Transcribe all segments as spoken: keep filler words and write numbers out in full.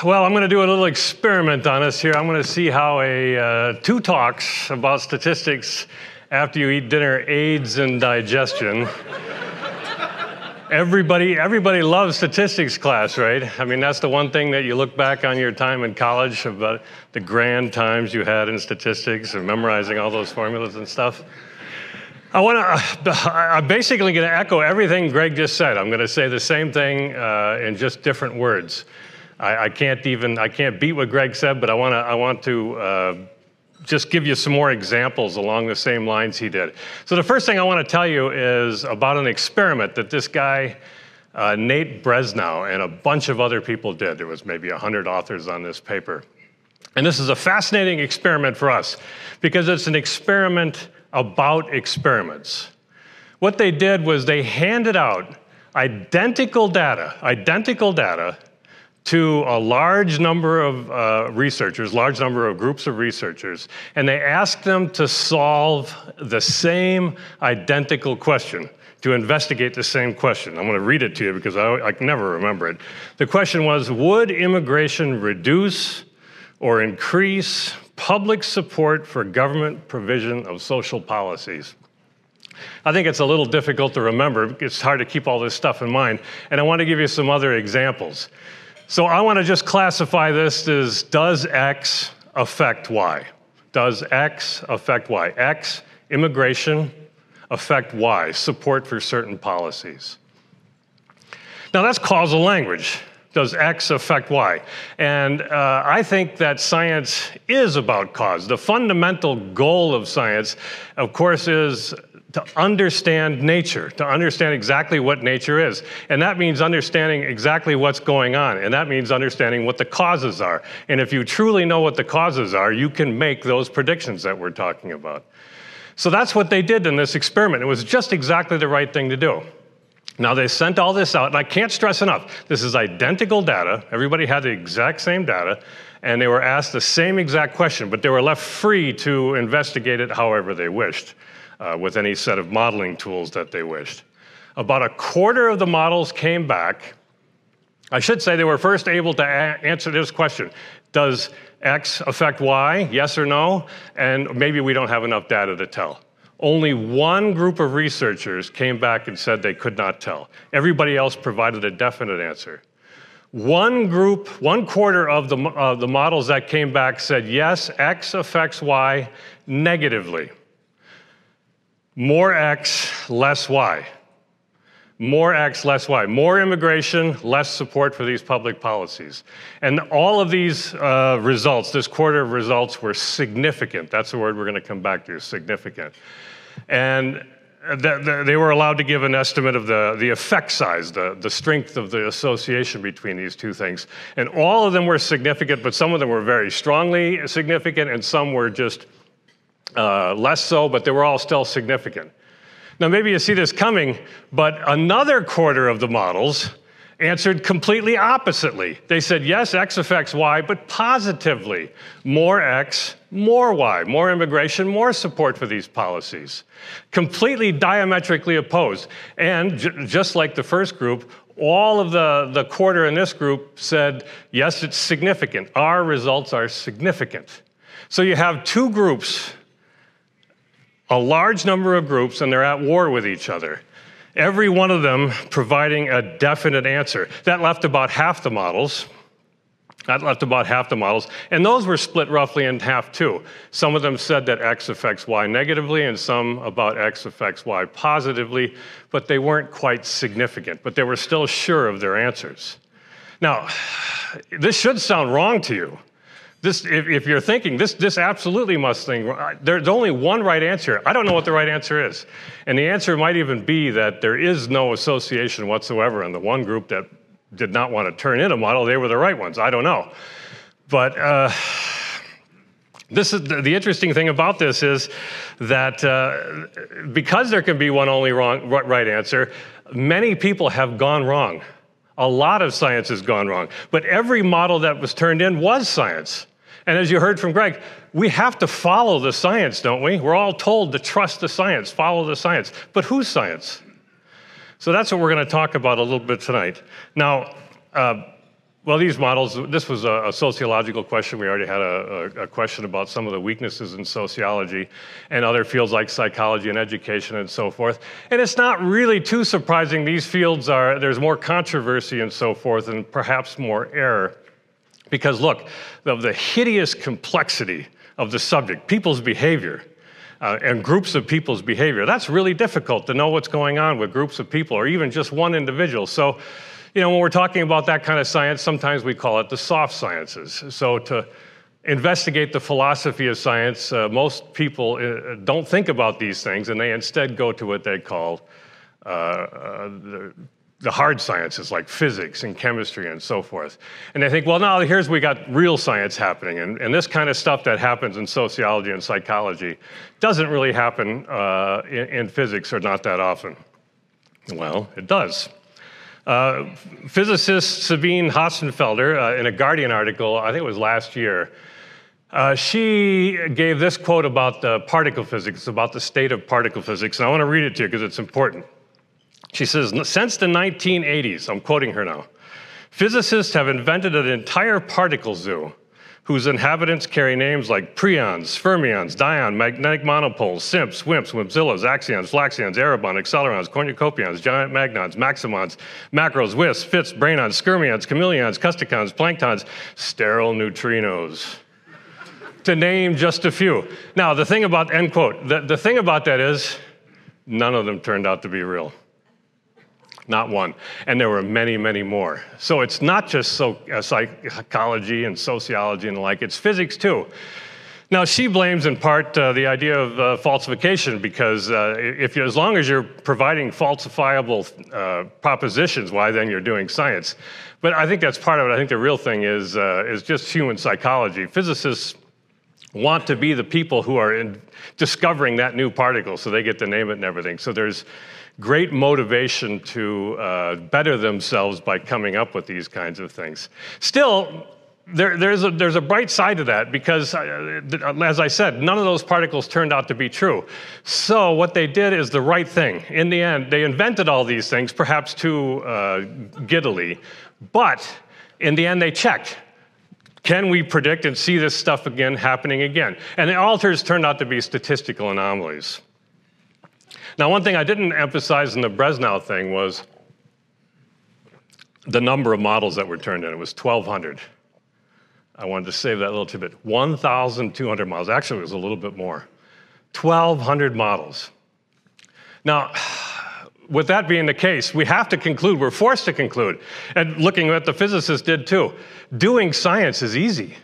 Well, I'm going to do a little experiment on us here. I'm going to see how a uh, two talks about statistics after you eat dinner aids in digestion. Everybody, everybody loves statistics class, right? I mean, that's the one thing that you look back on your time in college about the grand times you had in statistics and memorizing all those formulas and stuff. I want to, I'm basically going to echo everything Greg just said. I'm going to say the same thing uh, in just different words. I, I can't even, I can't beat what Greg said, but I want to, I want to uh, just give you some more examples along the same lines he did. So the first thing I want to tell you is about an experiment that this guy, uh, Nate Bresnow, and a bunch of other people did. There was maybe one hundred authors on this paper. And this is a fascinating experiment for us because it's an experiment about experiments. What they did was they handed out identical data, identical data to a large number of uh, researchers, large number of groups of researchers, and they asked them to solve the same identical question, to investigate the same question. I'm going to read it to you because I, I can never remember it. The question was, would immigration reduce or increase public support for government provision of social policies? I think it's a little difficult to remember. It's hard to keep all this stuff in mind, and I want to give you some other examples. So I want to just classify this as, does X affect Y? Does X affect Y? X, immigration, affect Y, support for certain policies. Now that's causal language. Does X affect Y? And uh, I think that science is about cause. The fundamental goal of science, of course, is to understand nature, to understand exactly what nature is. And that means understanding exactly what's going on. And that means understanding what the causes are. And if you truly know what the causes are, you can make those predictions that we're talking about. So that's what they did in this experiment. It was just exactly the right thing to do. Now, they sent all this out, and I can't stress enough, this is identical data. Everybody had the exact same data, and they were asked the same exact question, but they were left free to investigate it however they wished, uh, with any set of modeling tools that they wished. About a quarter of the models came back. I should say they were first able to a- answer this question. Does X affect Y, yes or no? And maybe we don't have enough data to tell. Only one group of researchers came back and said they could not tell. Everybody else provided a definite answer. One group, one quarter of the, uh, the models that came back said, yes, X affects Y negatively. More X, less Y. More X, less Y. More immigration, less support for these public policies. And all of these uh, results, this quarter of results, were significant. That's the word we're going to come back to, significant. And th- th- they were allowed to give an estimate of the, the effect size, the, the strength of the association between these two things. And all of them were significant, but some of them were very strongly significant, and some were just uh, less so, but they were all still significant. Now, maybe you see this coming, but another quarter of the models answered completely oppositely. They said, yes, X affects Y, but positively. More X, more Y. More immigration, more support for these policies. Completely diametrically opposed. And j- just like the first group, all of the, the quarter in this group said, yes, it's significant. Our results are significant. So you have two groups, a large number of groups, and they're at war with each other. Every one of them providing a definite answer. That left about half the models. That left about half the models. And those were split roughly in half too. Some of them said that X affects Y negatively, and some about X affects Y positively, but they weren't quite significant, but they were still sure of their answers. Now, this should sound wrong to you. This, if, if you're thinking, this, this absolutely must think, there's only one right answer. I don't know what the right answer is. And the answer might even be that there is no association whatsoever in the one group that did not want to turn in a model. They were the right ones. I don't know. But uh, this is the, the interesting thing about this is that uh, because there can be one only wrong, right answer, many people have gone wrong. A lot of science has gone wrong. But every model that was turned in was science. And as you heard from Greg, we have to follow the science, don't we? We're all told to trust the science, follow the science. But whose science? So that's what we're going to talk about a little bit tonight. Now, uh, Well, these models, this was a, a sociological question. We already had a, a, a question about some of the weaknesses in sociology and other fields like psychology and education and so forth. And it's not really too surprising. These fields are, there's more controversy and so forth, and perhaps more error. Because look, of the hideous complexity of the subject, people's behavior, uh, and groups of people's behavior, that's really difficult to know what's going on with groups of people or even just one individual. So, you know, when we're talking about that kind of science, sometimes we call it the soft sciences. So to investigate the philosophy of science, uh, most people uh, don't think about these things, and they instead go to what they call uh, uh, the, the hard sciences, like physics and chemistry and so forth. And they think, well, now here's we got real science happening, and, and this kind of stuff that happens in sociology and psychology doesn't really happen uh, in, in physics, or not that often. Well, it does. Uh, physicist Sabine Hossenfelder, uh, in a Guardian article, I think it was last year, uh, she gave this quote about uh, particle physics, about the state of particle physics, and I want to read it to you because it's important. She says, since the nineteen eighties, I'm quoting her now, physicists have invented an entire particle zoo whose inhabitants carry names like preons, fermions, dion, magnetic monopoles, simps, wimps, wimpzillas, axions, flaxions, erebon, accelerons, cornucopions, giant magnons, maximons, macros, wisps, fits, brainons, skyrmions, chameleons, custicons, planktons, sterile neutrinos, to name just a few. Now, the thing about, end quote, the, the thing about that is none of them turned out to be real. Not one. And there were many, many more. So it's not just so, uh, psychology and sociology and the like, it's physics too. Now, she blames in part uh, the idea of uh, falsification, because uh, if you, as long as you're providing falsifiable uh, propositions, why then you're doing science. But I think that's part of it. I think the real thing is, uh, is just human psychology. Physicists want to be the people who are in discovering that new particle, so they get to name it and everything. So there's great motivation to uh, better themselves by coming up with these kinds of things. Still, there, there's, a, there's a bright side to that, because, uh, as I said, none of those particles turned out to be true. So what they did is the right thing. In the end, they invented all these things, perhaps too uh, giddily, but in the end they checked. Can we predict and see this stuff again happening again? And the alters turned out to be statistical anomalies. Now, one thing I didn't emphasize in the Breslau thing was the number of models that were turned in. It was twelve hundred. I wanted to save that little tidbit. one thousand two hundred models. Actually, it was a little bit more. twelve hundred models. Now, with that being the case, we have to conclude, we're forced to conclude, and looking at what the physicists did too, doing science is easy.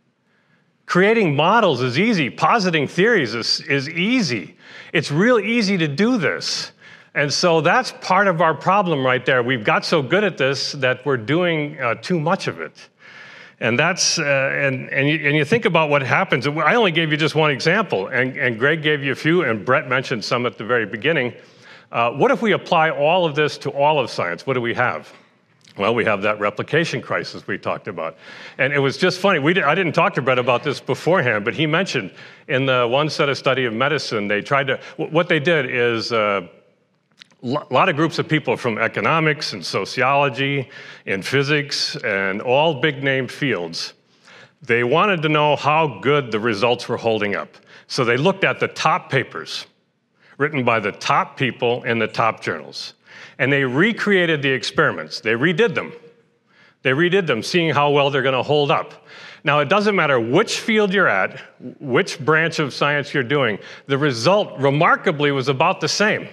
Creating models is easy. Positing theories is, is easy. It's real easy to do this. And so that's part of our problem right there. We've got so good at this that we're doing uh, too much of it. And that's, uh, and, and, you, and you think about what happens. I only gave you just one example, and, and Greg gave you a few, and Brett mentioned some at the very beginning. Uh, what if we apply all of this to all of science? What do we have? Well, we have that replication crisis we talked about. And it was just funny. We did, I didn't talk to Brett about this beforehand, but he mentioned in the one set of study of medicine, they tried to, what they did is uh, a lot of groups of people from economics and sociology and physics and all big name fields, they wanted to know how good the results were holding up. So they looked at the top papers written by the top people in the top journals. And they recreated the experiments. They redid them. They redid them, seeing how well they're going to hold up. Now, it doesn't matter which field you're at, which branch of science you're doing, the result, remarkably, was about the same.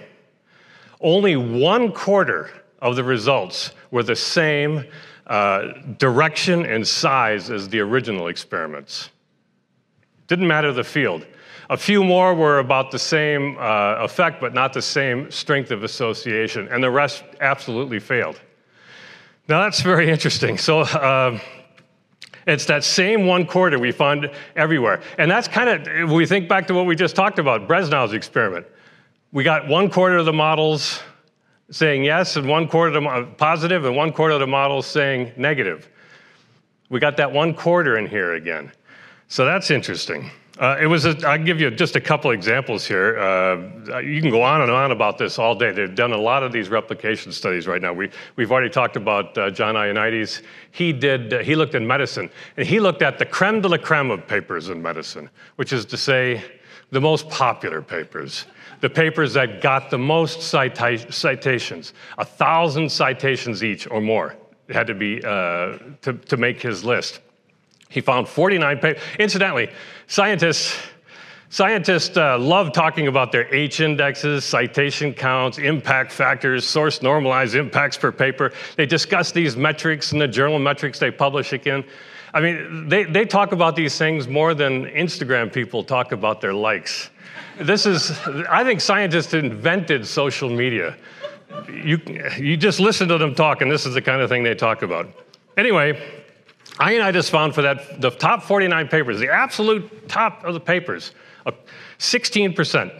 Only one quarter of the results were the same uh, direction and size as the original experiments. Didn't matter the field. A few more were about the same uh, effect, but not the same strength of association, and the rest absolutely failed. Now, that's very interesting. So uh, it's that same one quarter we find everywhere. And that's kind of, if we think back to what we just talked about, Breslau's experiment. We got one quarter of the models saying yes, and one quarter of the positive, and one quarter of the models saying negative. We got that one quarter in here again. So that's interesting. Uh, it was. A, I'll give you just a couple examples here. Uh, you can go on and on about this all day. They've done a lot of these replication studies right now. We we've already talked about uh, John Ioannidis. He did. Uh, he looked in medicine, and he looked at the creme de la creme of papers in medicine, which is to say, the most popular papers, the papers that got the most cita- citations, a thousand citations each or more. It had to be uh, to to make his list. He found forty-nine papers. Incidentally, scientists, scientists uh, love talking about their H indexes, citation counts, impact factors, source normalized impacts per paper. They discuss these metrics in the journal metrics they publish again. I mean, they, they talk about these things more than Instagram people talk about their likes. This is, I think scientists invented social media. You, you just listen to them talk, and this is the kind of thing they talk about. Anyway, Ioannidis found for that the top forty-nine papers, the absolute top of the papers, uh, sixteen percent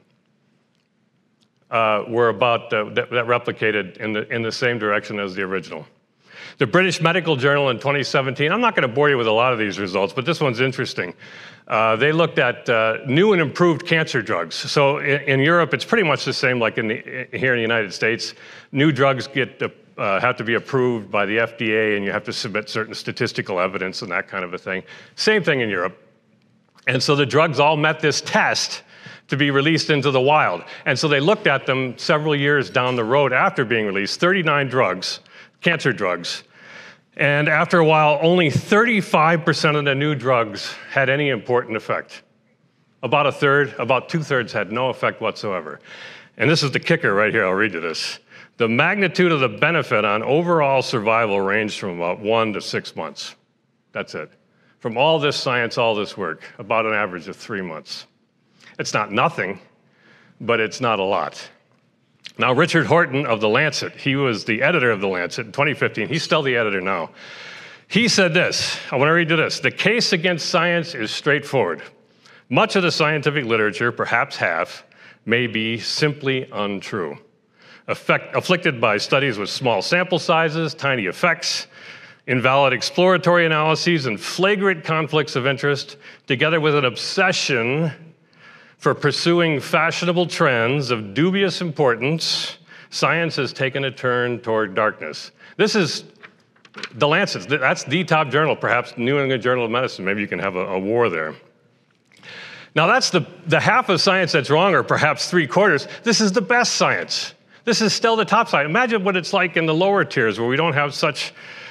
uh, were about uh, that, that replicated in the in the same direction as the original. The British Medical Journal in twenty seventeen. I'm not going to bore you with a lot of these results, but this one's interesting. Uh, they looked at uh, new and improved cancer drugs. So in, in Europe, it's pretty much the same like in the, here in the United States. New drugs get uh, Uh, have to be approved by the F D A, and you have to submit certain statistical evidence and that kind of a thing. Same thing in Europe. And so the drugs all met this test to be released into the wild. And so they looked at them several years down the road after being released, thirty-nine drugs, cancer drugs. And after a while, only thirty-five percent of the new drugs had any important effect. About a third, about two-thirds had no effect whatsoever. And this is the kicker right here. I'll read you this. The magnitude of the benefit on overall survival ranged from about one to six months. That's it. From all this science, all this work, about an average of three months. It's not nothing, but it's not a lot. Now, Richard Horton of The Lancet, he was the editor of The Lancet in twenty fifteen. He's still the editor now. He said this, I want to read you this. The case against science is straightforward. Much of the scientific literature, perhaps half, may be simply untrue. Affect, afflicted by studies with small sample sizes, tiny effects, invalid exploratory analyses, and flagrant conflicts of interest, together with an obsession for pursuing fashionable trends of dubious importance, science has taken a turn toward darkness. This is The Lancet. That's the top journal, perhaps New England Journal of Medicine. Maybe you can have a, a war there. Now that's the, the half of science that's wrong, or perhaps three quarters. This is the best science. This is still the top side. Imagine what it's like in the lower tiers where we don't have such,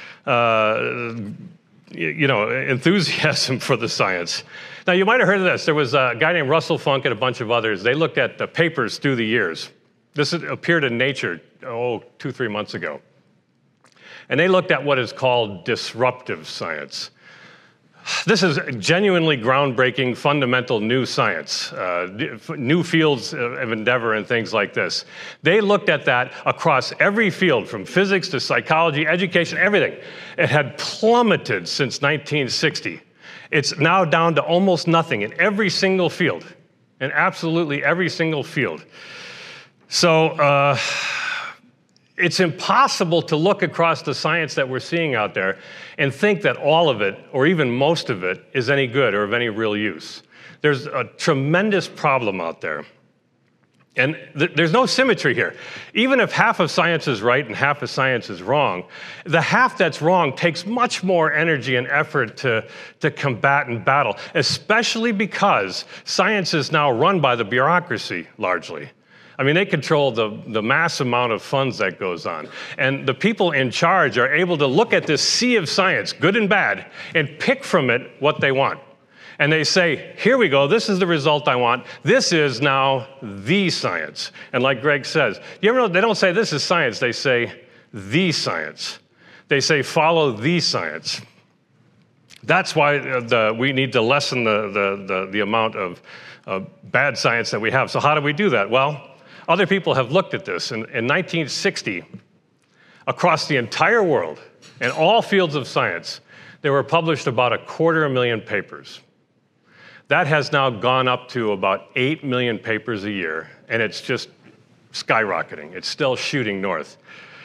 uh, you know, enthusiasm for the science. Now, you might have heard of this. There was a guy named Russell Funk and a bunch of others. They looked at the papers through the years. This appeared in Nature, oh, two, three months ago. And they looked at what is called disruptive science. This is genuinely groundbreaking, fundamental new science, uh, new fields of endeavor and things like this. They looked at that across every field, from physics to psychology, education, everything. It had plummeted since nineteen sixty. It's now down to almost nothing in every single field, in absolutely every single field. So, uh, it's impossible to look across the science that we're seeing out there and think that all of it, or even most of it, is any good or of any real use. There's a tremendous problem out there. And th- there's no symmetry here. Even if half of science is right and half of science is wrong, the half that's wrong takes much more energy and effort to, to combat and battle, especially because science is now run by the bureaucracy, largely. I mean, they control the, the mass amount of funds that goes on. And the people in charge are able to look at this sea of science, good and bad, and pick from it what they want. And they say, here we go, this is the result I want. This is now the science. And like Greg says, you ever know, they don't say this is science, they say the science. They say follow the science. That's why the, we need to lessen the, the, the, the amount of uh, bad science that we have. So how do we do that? Well, other people have looked at this. In, in nineteen sixty, across the entire world, in all fields of science, there were published about a quarter of a million papers. That has now gone up to about eight million papers a year, and it's just skyrocketing. It's still shooting north.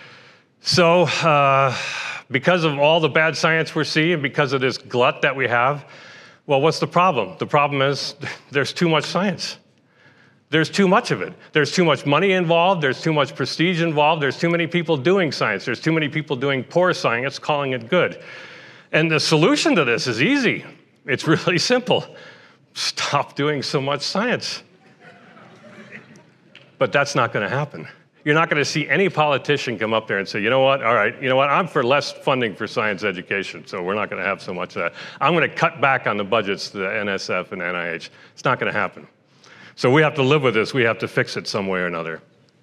So uh, because of all the bad science we're seeing, because of this glut that we have, Well, what's the problem? The problem is there's too much science. There's too much of it. There's too much money involved. There's too much prestige involved. There's too many people doing science. There's too many people doing poor science, calling it good. And the solution to this is easy. It's really simple. Stop doing so much science. But that's not going to happen. You're not going to see any politician come up there and say, you know what, all right, you know what, I'm for less funding for science education, so we're not going to have so much of that. I'm going to cut back on the budgets to the N S F and N I H. It's not going to happen. So we have to live with this. We have to fix it some way or another.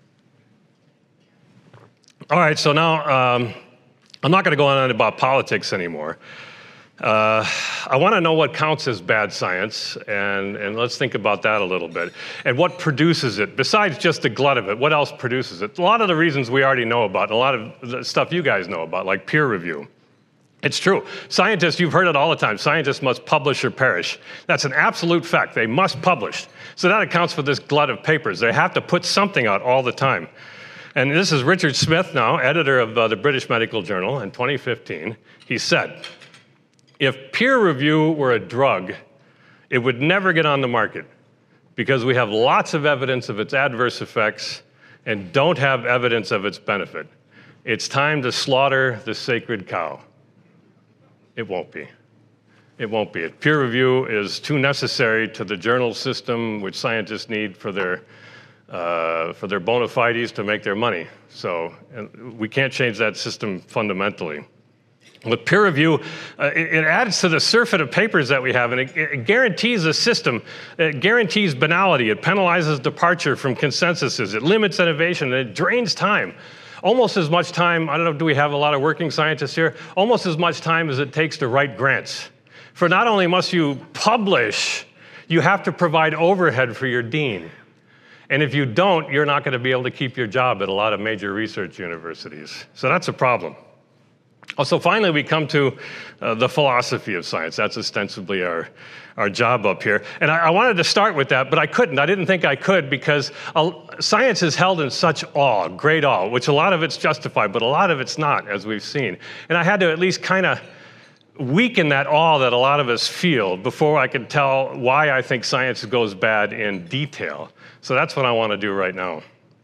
All right, so now um, I'm not going to go on about politics anymore. Uh, I want to know what counts as bad science, and, and let's think about that a little bit. And what produces it, besides just the glut of it, what else produces it? A lot of the reasons we already know about, and a lot of the stuff you guys know about, like peer review. It's true. Scientists, you've heard it all the time, scientists must publish or perish. That's an absolute fact. They must publish. So that accounts for this glut of papers. They have to put something out all the time. And this is Richard Smith now, editor of uh, the British Medical Journal in twenty fifteen. He said, if peer review were a drug, it would never get on the market because we have lots of evidence of its adverse effects and don't have evidence of its benefit. It's time to slaughter the sacred cow. It won't be. It won't be. Peer review is too necessary to the journal system, which scientists need for their, uh, for their bona fides to make their money. So we can't change that system fundamentally. With peer review, uh, it, it adds to the surfeit of papers that we have, and it, it guarantees a system. It guarantees banality. It penalizes departure from consensuses. It limits innovation, and it drains time. Almost as much time, I don't know, do we have a lot of working scientists here? Almost as much time as it takes to write grants. For not only must you publish, you have to provide overhead for your dean. And if you don't, you're not going to be able to keep your job at a lot of major research universities. So that's a problem. Also, finally, we come to uh, the philosophy of science. That's ostensibly our, our job up here. And I, I wanted to start with that, but I couldn't. I didn't think I could because uh, science is held in such awe, great awe, which a lot of it's justified, but a lot of it's not, as we've seen. And I had to at least kind of weaken that awe that a lot of us feel before I could tell why I think science goes bad in detail. So that's what I want to do right now.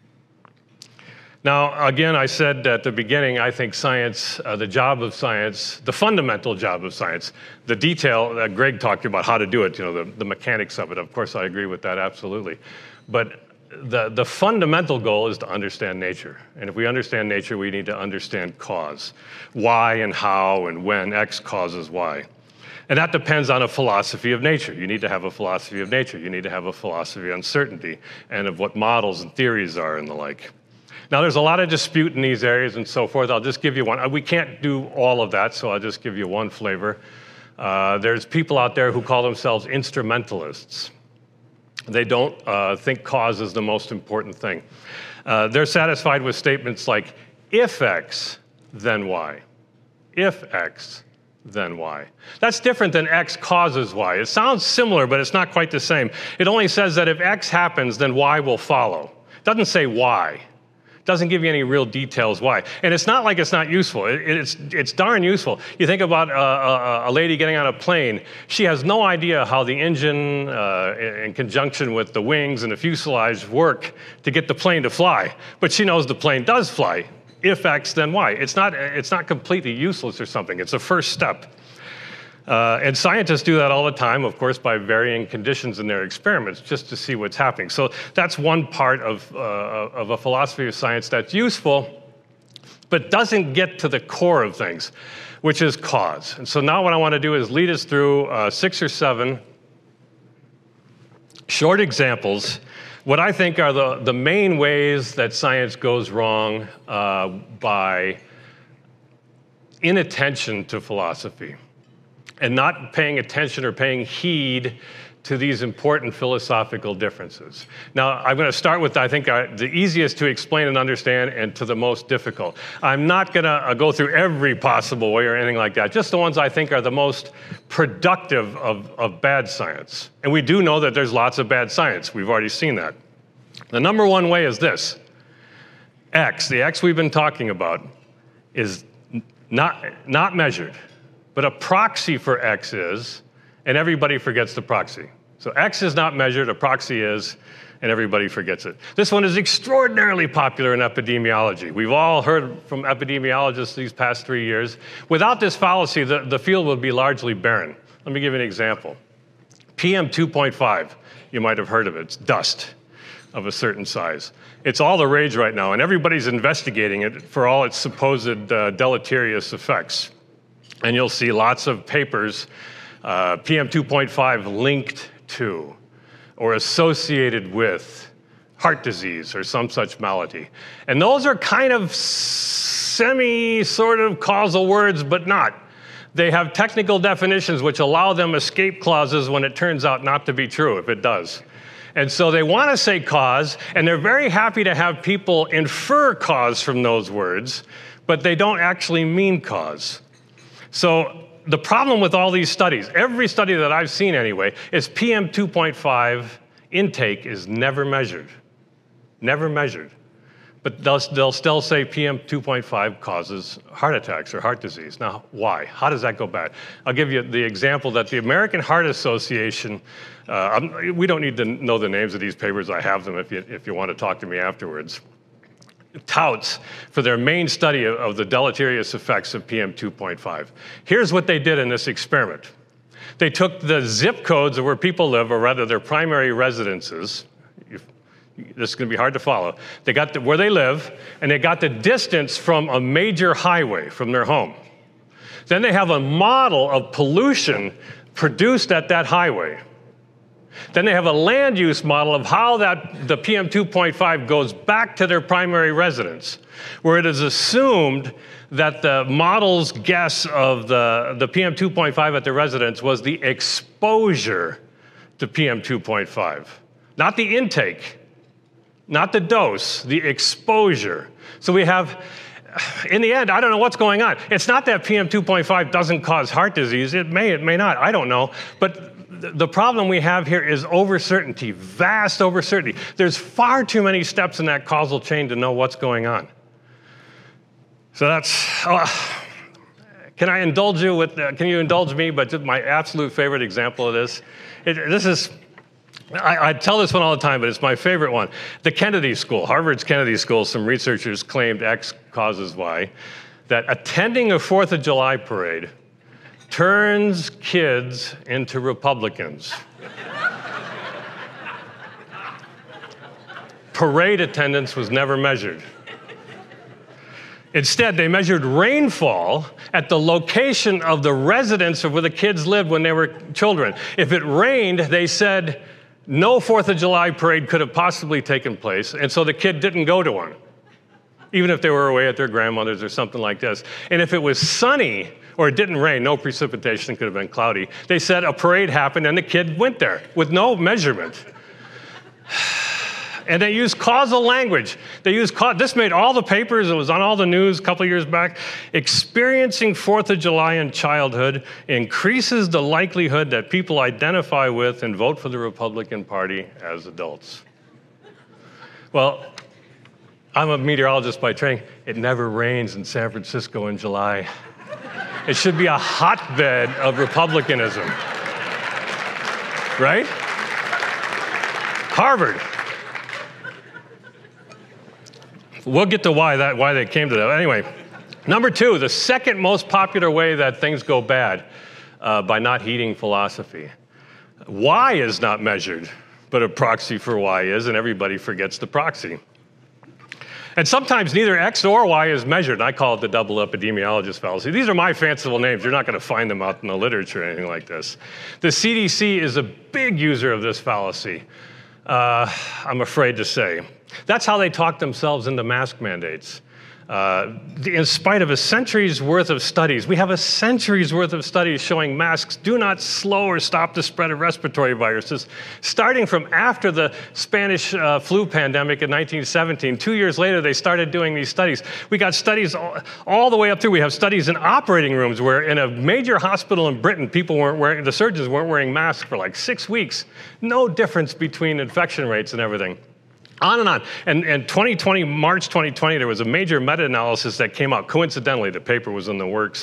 Now, again, I said at the beginning, I think science, uh, the job of science, the fundamental job of science, the detail that Greg talked about, how to do it, you know, the, the mechanics of it, of course, I agree with that, absolutely. But the, the fundamental goal is to understand nature. And if we understand nature, we need to understand cause. Why and how and when X causes Y. And that depends on a philosophy of nature. You need to have a philosophy of nature. You need to have a philosophy of uncertainty and of what models and theories are and the like. Now, there's a lot of dispute in these areas and so forth. I'll just give you one. We can't do all of that, so I'll just give you one flavor. Uh, there's people out there who call themselves instrumentalists. They don't uh, think cause is the most important thing. Uh, they're satisfied with statements like, if X, then Y. If X, then Y. That's different than X causes Y. It sounds similar, but it's not quite the same. It only says that if X happens, then Y will follow. It doesn't say why. Doesn't give you any real details why. And it's not like it's not useful. It, it's, it's darn useful. You think about uh, a, a lady getting on a plane. She has no idea how the engine, uh, in conjunction with the wings and the fuselage, work to get the plane to fly. But she knows the plane does fly. If X, then Y. It's not, it's not completely useless or something. It's a first step. Uh, and scientists do that all the time, of course, by varying conditions in their experiments, just to see what's happening. So that's one part of, uh, of a philosophy of science that's useful, but doesn't get to the core of things, which is cause. And so now what I want to do is lead us through uh, six or seven short examples, what I think are the, the main ways that science goes wrong uh, by inattention to philosophy, and not paying attention or paying heed to these important philosophical differences. Now, I'm going to start with, I think, uh, the easiest to explain and understand and to the most difficult. I'm not going to uh, go through every possible way or anything like that, just the ones I think are the most productive of, of bad science. And we do know that there's lots of bad science. We've already seen that. The number one way is this. X, the X we've been talking about, is not, not measured. But a proxy for X is, and everybody forgets the proxy. So X is not measured, a proxy is, and everybody forgets it. This one is extraordinarily popular in epidemiology. We've all heard from epidemiologists these past three years. Without this fallacy, the, the field would be largely barren. Let me give you an example. P M two point five, you might have heard of it. It's dust of a certain size. It's all the rage right now, and everybody's investigating it for all its supposed uh, deleterious effects. And you'll see lots of papers, uh, P M two point five linked to or associated with heart disease or some such malady. And those are kind of semi sort of causal words, but not. They have technical definitions which allow them escape clauses when it turns out not to be true, if it does. And so they want to say cause, and they're very happy to have people infer cause from those words, but they don't actually mean cause. So the problem with all these studies, every study that I've seen anyway, is P M two point five intake is never measured. Never measured. But they'll, they'll still say P M two point five causes heart attacks or heart disease. Now, why? How does that go bad? I'll give you the example that the American Heart Association, uh, we don't need to know the names of these papers. I have them if you, if you want to talk to me afterwards. Touts for their main study of, of the deleterious effects of P M two point five. Here's what they did in this experiment. They took the zip codes of where people live, or rather their primary residences. If, this is going to be hard to follow. They got the, where they live, and they got the distance from a major highway from their home. Then they have a model of pollution produced at that highway. Then they have a land use model of how that the P M two point five goes back to their primary residence, where it is assumed that the model's guess of the, the P M two point five at the residence was the exposure to P M two point five, not the intake, not the dose, the exposure. So we have, in the end, I don't know what's going on. It's not that P M two point five doesn't cause heart disease. It may, it may not, I don't know. But the problem we have here is overcertainty, vast overcertainty. There's far too many steps in that causal chain to know what's going on. So that's, uh, can I indulge you with, uh, can you indulge me, but just my absolute favorite example of this? It, this is, I, I tell this one all the time, but it's my favorite one. The Kennedy School, Harvard's Kennedy School, some researchers claimed X causes Y, that attending a Fourth of July parade turns kids into Republicans. Parade attendance was never measured. Instead, they measured rainfall at the location of the residence of where the kids lived when they were children. If it rained, they said no Fourth of July parade could have possibly taken place, and so the kid didn't go to one, even if they were away at their grandmother's or something like this. And if it was sunny, or it didn't rain, no precipitation, could have been cloudy, they said a parade happened and the kid went there with no measurement. And they used causal language. They used, this made all the papers, it was on all the news a couple of years back. Experiencing Fourth of July in childhood increases the likelihood that people identify with and vote for the Republican Party as adults. Well, I'm a meteorologist by training. It never rains in San Francisco in July. It should be a hotbed of republicanism, right? Harvard. We'll get to why that why they came to that. Anyway, number two, the second most popular way that things go bad uh, by not heeding philosophy. Y is not measured, but a proxy for Y is, and everybody forgets the proxy. And sometimes neither X or Y is measured. I call it the double epidemiologist fallacy. These are my fanciful names. You're not going to find them out in the literature or anything like this. The C D C is a big user of this fallacy, uh, I'm afraid to say. That's how they talk themselves into mask mandates. Uh, in spite of a century's worth of studies, we have a century's worth of studies showing masks do not slow or stop the spread of respiratory viruses. Starting from after the Spanish uh, flu pandemic in nineteen seventeen, two years later, they started doing these studies. We got studies all, all the way up through. We have studies in operating rooms where in a major hospital in Britain, people weren't wearing, the surgeons weren't wearing masks for like six weeks. No difference between infection rates and everything. On and on. And in twenty twenty, March twenty twenty, there was a major meta-analysis that came out. Coincidentally, the paper was in the works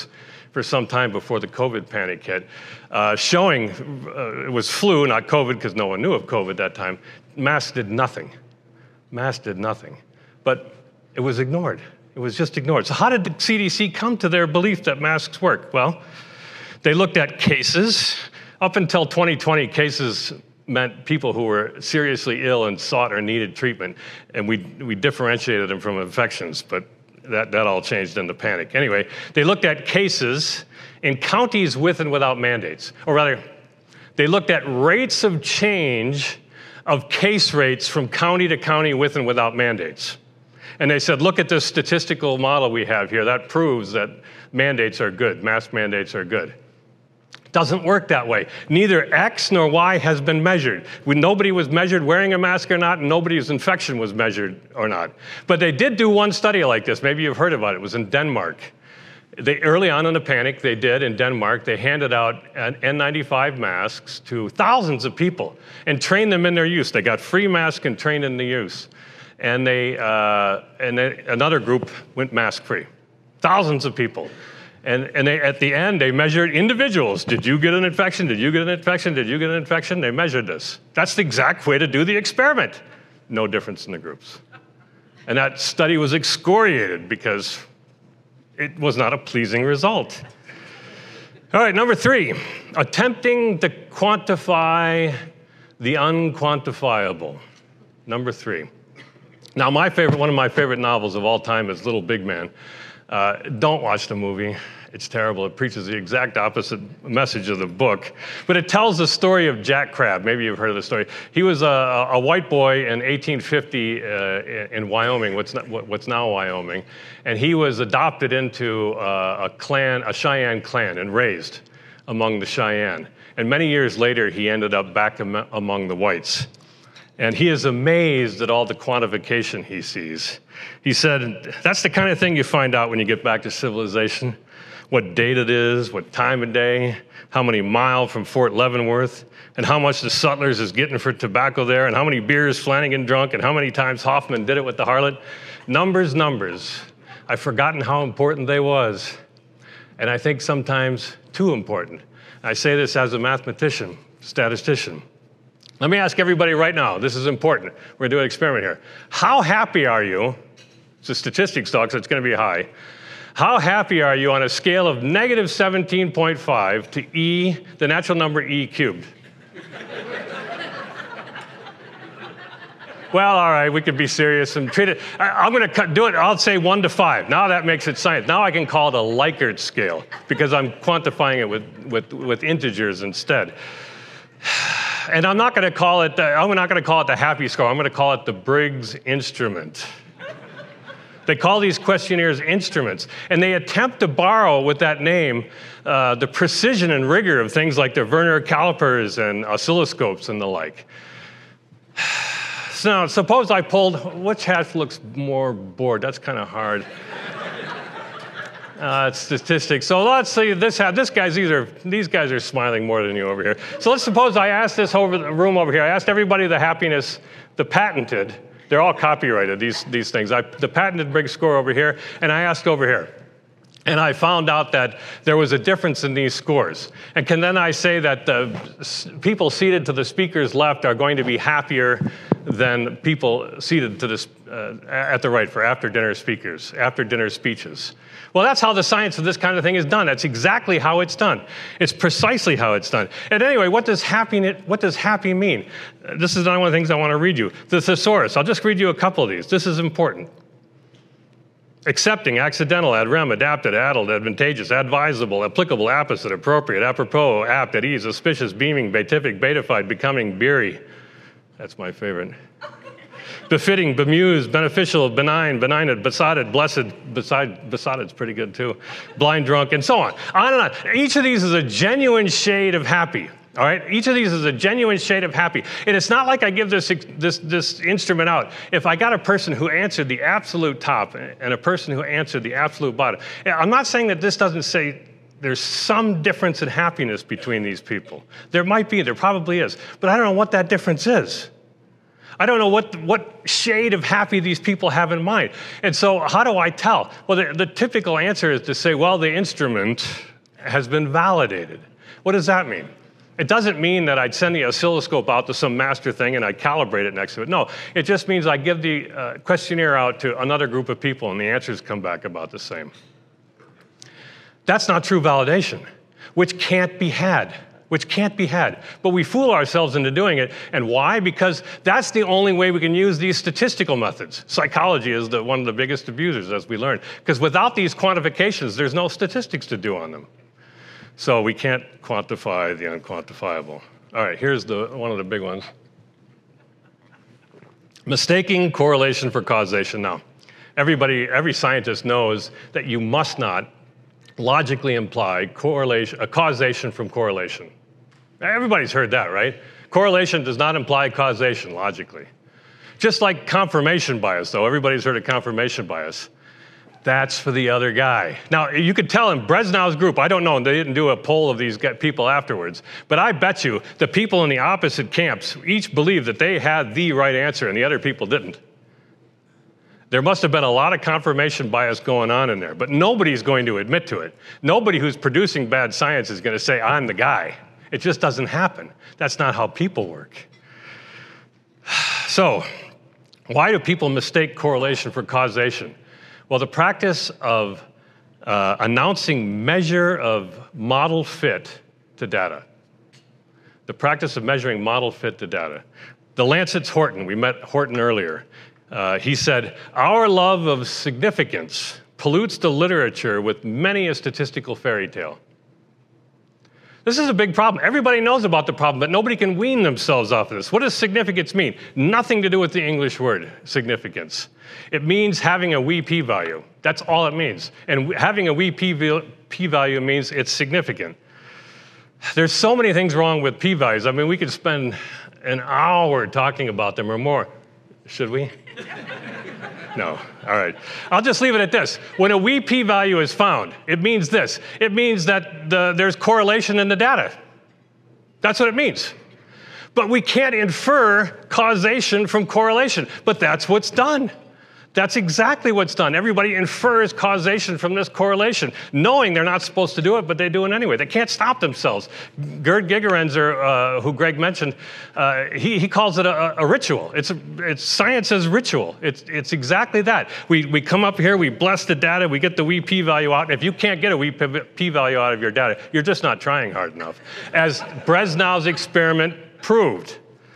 for some time before the COVID panic hit, uh, showing uh, it was flu, not COVID, because no one knew of COVID at that time. Masks did nothing. Masks did nothing. But it was ignored. It was just ignored. So how did the C D C come to their belief that masks work? Well, they looked at cases. Up until twenty twenty, cases meant people who were seriously ill and sought or needed treatment, and we, we differentiated them from infections, but that, that all changed in the panic. Anyway, they looked at cases in counties with and without mandates, or rather, they looked at rates of change of case rates from county to county with and without mandates. And they said, look at this statistical model we have here. That proves that mandates are good, mask mandates are good. Doesn't work that way. Neither X nor Y has been measured. When nobody was measured wearing a mask or not, and nobody's infection was measured or not. But they did do one study like this. Maybe you've heard about it. It was in Denmark. They, early on in the panic, they did in Denmark, they handed out N ninety-five masks to thousands of people and trained them in their use. They got free masks and trained in the use. And they, uh, and they, another group went mask-free. Thousands of people. And, and they, at the end, they measured individuals. Did you get an infection? Did you get an infection? Did you get an infection? They measured this. That's the exact way to do the experiment. No difference in the groups. And that study was excoriated because it was not a pleasing result. All right, number three, attempting to quantify the unquantifiable. Number three. Now, my favorite, one of my favorite novels of all time is Little Big Man. Uh, don't watch the movie. It's terrible. It preaches the exact opposite message of the book. But it tells the story of Jack Crabb. Maybe you've heard of the story. He was a, a white boy in eighteen fifty uh, in Wyoming, what's, not, what's now Wyoming. And he was adopted into uh, a clan, a Cheyenne clan, and raised among the Cheyenne. And many years later, he ended up back am- among the whites. And he is amazed at all the quantification he sees. He said, that's the kind of thing you find out when you get back to civilization. What date it is, what time of day, how many miles from Fort Leavenworth, and how much the Sutlers is getting for tobacco there, and how many beers Flanagan drunk, and how many times Hoffman did it with the harlot. Numbers, numbers. I've forgotten how important they was. And I think sometimes too important. I say this as a mathematician, statistician. Let me ask everybody right now, this is important. We're going to do an experiment here. How happy are you? It's a statistics talk, so it's going to be high. How happy are you on a scale of negative seventeen point five to e, the natural number e cubed? Well, all right, we could be serious and treat it. I, I'm going to do it, I'll say one to five. Now that makes it science. Now I can call it a Likert scale because I'm quantifying it with, with, with integers instead. And I'm not going to call it, the, I'm not going to call it the happy score. I'm going to call it the Briggs instrument. They call these questionnaires instruments, and they attempt to borrow with that name uh, the precision and rigor of things like the Werner calipers and oscilloscopes and the like. So now, suppose I pulled, which hat looks more bored? That's kind of hard. Uh, it's statistics. So let's see, this hat, this guy's either, these guys are smiling more than you over here. So let's suppose I asked this over the room over here, I asked everybody the happiness, the patented, they're all copyrighted, these, these things. I, the patented Briggs score over here, and I asked over here. And I found out that there was a difference in these scores. And can then I say that the people seated to the speaker's left are going to be happier than people seated to this, uh, at the right for after-dinner speakers, after-dinner speeches? Well, that's how the science of this kind of thing is done. That's exactly how it's done. It's precisely how it's done. And anyway, what does happy, what does happy mean? This is one of the things I want to read you. The thesaurus. I'll just read you a couple of these. This is important. Accepting, accidental, ad rem, adapted, addled, advantageous, advisable, applicable, apposite, appropriate, apropos, apt, at ease, auspicious, beaming, beatific, beatified, becoming, beery. That's my favorite. Befitting, bemused, beneficial, benign, benignant, besotted, blessed, beside, besotted's pretty good too, blind, drunk, and so on. On and on. Each of these is a genuine shade of happy. All right, each of these is a genuine shade of happy. And it's not like I give this, this, this instrument out. If I got a person who answered the absolute top and a person who answered the absolute bottom, I'm not saying that this doesn't say there's some difference in happiness between these people. There might be, there probably is, but I don't know what that difference is. I don't know what, what shade of happy these people have in mind. And so how do I tell? Well, the, the typical answer is to say, well, the instrument has been validated. What does that mean? It doesn't mean that I'd send the oscilloscope out to some master thing and I'd calibrate it next to it. No, it just means I give the uh, questionnaire out to another group of people and the answers come back about the same. That's not true validation, which can't be had, which can't be had. But we fool ourselves into doing it. And why? Because that's the only way we can use these statistical methods. Psychology is the, one of the biggest abusers, as we learned. Because without these quantifications, there's no statistics to do on them. So we can't quantify the unquantifiable. All right, here's the, one of the big ones. Mistaking correlation for causation. Now, everybody, every scientist knows that you must not logically imply correlation, a causation from correlation. Everybody's heard that, right? Correlation does not imply causation logically. Just like confirmation bias, though. Everybody's heard of confirmation bias. That's for the other guy. Now, you could tell in Bresnow's group, I don't know, they didn't do a poll of these people afterwards, but I bet you the people in the opposite camps each believed that they had the right answer and the other people didn't. There must have been a lot of confirmation bias going on in there, but nobody's going to admit to it. Nobody who's producing bad science is going to say, I'm the guy. It just doesn't happen. That's not how people work. So, why do people mistake correlation for causation? Well, the practice of uh, announcing measure of model fit to data. The practice of measuring model fit to data. The Lancet's Horton, we met Horton earlier. Uh, he said, our love of significance pollutes the literature with many a statistical fairy tale. This is a big problem. Everybody knows about the problem, but nobody can wean themselves off of this. What does significance mean? Nothing to do with the English word, significance. It means having a wee p-value. That's all it means. And having a wee p-value means it's significant. There's so many things wrong with p-values. I mean, we could spend an hour talking about them or more. Should we? No. All right. I'll just leave it at this. When a wee p-value is found, it means this. It means that the, there's correlation in the data. That's what it means. But we can't infer causation from correlation. But that's what's done. That's exactly what's done. Everybody infers causation from this correlation, knowing they're not supposed to do it, but they do it anyway. They can't stop themselves. Gerd Gigerenzer, uh, who Greg mentioned, uh, he, he calls it a, a ritual. It's, a, it's science as ritual. It's, it's exactly that. We, we come up here, we bless the data, we get the wee p-value out, and if you can't get a wee p-value out of your data, you're just not trying hard enough, as Bresnow's experiment proved.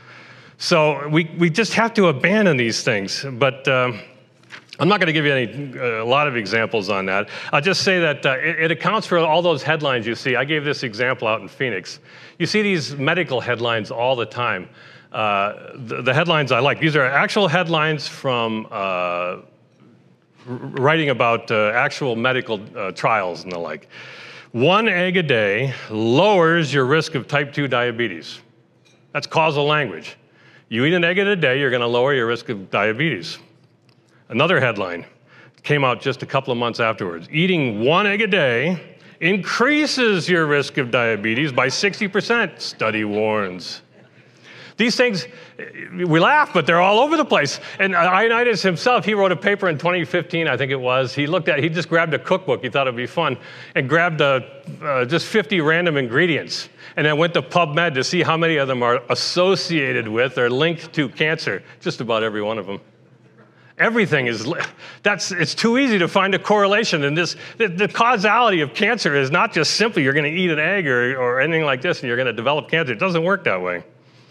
So we, we just have to abandon these things. But um, I'm not going to give you any, uh, a lot of examples on that. I'll just say that uh, it, it accounts for all those headlines you see. I gave this example out in Phoenix. You see these medical headlines all the time. Uh, the, the headlines I like, these are actual headlines from uh, writing about uh, actual medical uh, trials and the like. One egg a day lowers your risk of type two diabetes. That's causal language. You eat an egg a day, you're going to lower your risk of diabetes. Another headline came out just a couple of months afterwards. Eating one egg a day increases your risk of diabetes by sixty percent, study warns. These things, we laugh, but they're all over the place. And Ioannidis himself, he wrote a paper in twenty fifteen, I think it was. He looked at, he just grabbed a cookbook, he thought it'd be fun, and grabbed a, uh, just fifty random ingredients, and then went to PubMed to see how many of them are associated with or linked to cancer. Just about every one of them. Everything is, that's, it's too easy to find a correlation. And this, the, the causality of cancer is not just simply you're going to eat an egg or, or anything like this and you're going to develop cancer. It doesn't work that way.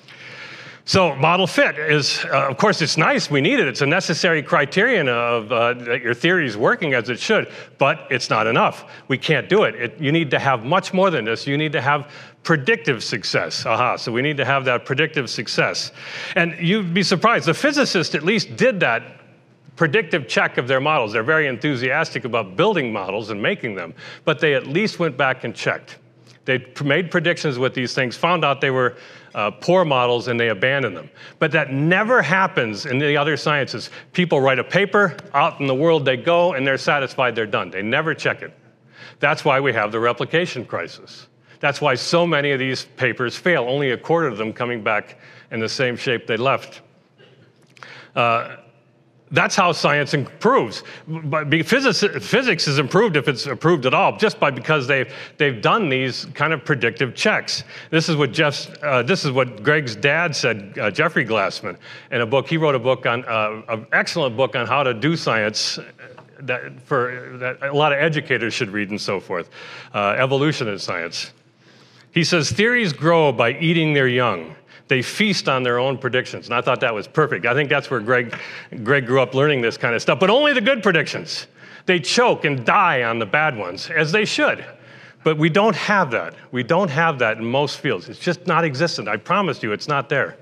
So model fit is, uh, of course, it's nice. We need it. It's a necessary criterion of uh, that your theory is working as it should, but it's not enough. We can't do it. it. You need to have much more than this. You need to have predictive success. Aha, so we need to have that predictive success. And you'd be surprised. The physicists at least did that predictive check of their models. They're very enthusiastic about building models and making them, but they at least went back and checked. They made predictions with these things, found out they were uh, poor models, and they abandoned them. But that never happens in the other sciences. People write a paper, out in the world they go, and they're satisfied they're done. They never check it. That's why we have the replication crisis. That's why so many of these papers fail, only a quarter of them coming back in the same shape they left. Uh, That's how science improves. But physics, physics is improved if it's improved at all, just by because they've they've done these kind of predictive checks. This is what Jeff's. Uh, this is what Greg's dad said, uh, Jeffrey Glassman, in a book. He wrote a book on uh, an excellent book on how to do science. That for that a lot of educators should read and so forth. Uh, evolution in science. He says theories grow by eating their young. They feast on their own predictions. And I thought that was perfect. I think that's where Greg, Greg grew up learning this kind of stuff. But only the good predictions. They choke and die on the bad ones, as they should. But we don't have that. We don't have that in most fields. It's just not existent. I promise you, it's not there.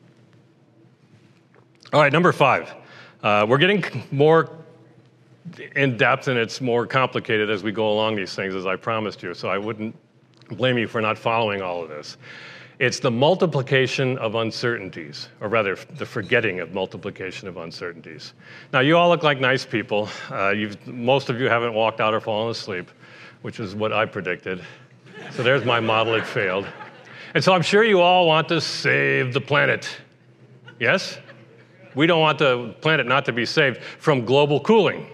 All right, number five. Uh, we're getting more in depth, and it's more complicated as we go along these things, as I promised you. So I wouldn't blame you for not following all of this. It's the multiplication of uncertainties, or rather, the forgetting of multiplication of uncertainties. Now, you all look like nice people. Uh, you've, most of you haven't walked out or fallen asleep, which is what I predicted. So there's my model, it failed. And so I'm sure you all want to save the planet. Yes? We don't want the planet not to be saved from global cooling.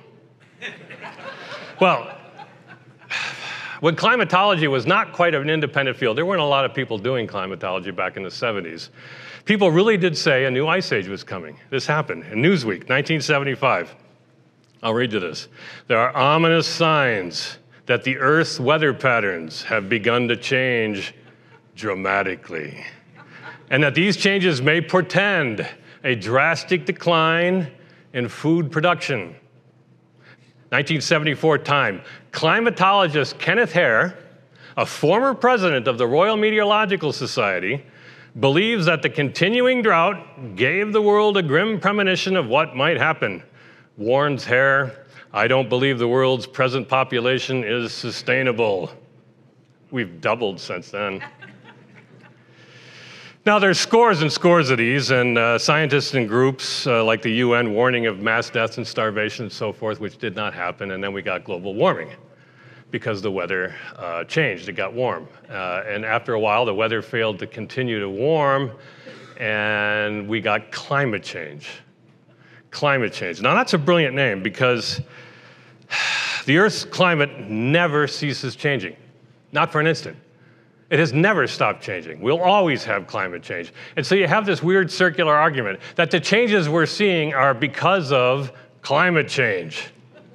Well, when climatology was not quite an independent field, there weren't a lot of people doing climatology back in the seventies. People really did say a new ice age was coming. This happened in Newsweek, nineteen seventy-five. I'll read you this. There are ominous signs that the Earth's weather patterns have begun to change dramatically, and that these changes may portend a drastic decline in food production. nineteen seventy-four Time. Climatologist Kenneth Hare, a former president of the Royal Meteorological Society, believes that the continuing drought gave the world a grim premonition of what might happen. Warns Hare, I don't believe the world's present population is sustainable. We've doubled since then. Now, there's scores and scores of these, and uh, scientists and groups uh, like the U N warning of mass deaths and starvation and so forth, which did not happen, and then we got global warming because the weather uh, changed, it got warm. Uh, and after a while, the weather failed to continue to warm, and we got climate change. Climate change. Now, that's a brilliant name because the Earth's climate never ceases changing, not for an instant. It has never stopped changing. We'll always have climate change. And so you have this weird circular argument that the changes we're seeing are because of climate change.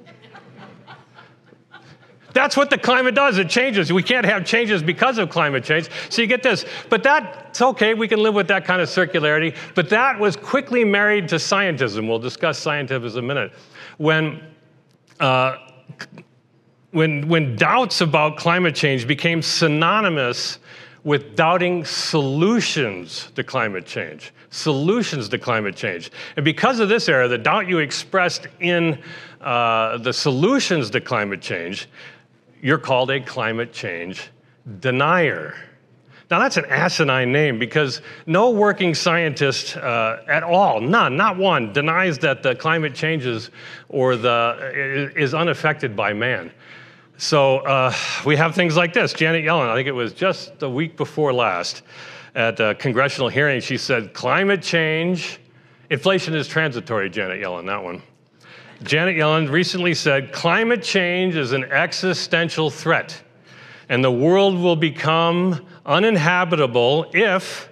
That's what the climate does, it changes. We can't have changes because of climate change. So you get this. But that's okay, we can live with that kind of circularity. But that was quickly married to scientism. We'll discuss scientism in a minute. When uh, When, when doubts about climate change became synonymous with doubting solutions to climate change, solutions to climate change. And because of this error, the doubt you expressed in uh, the solutions to climate change, you're called a climate change denier. Now, that's an asinine name because no working scientist uh, at all, none, not one, denies that the climate changes or the is unaffected by man. So uh, we have things like this. Janet Yellen, I think it was just the week before last, at a congressional hearing, she said, climate change, inflation is transitory, Janet Yellen, that one. Janet Yellen recently said, climate change is an existential threat, and the world will become uninhabitable if,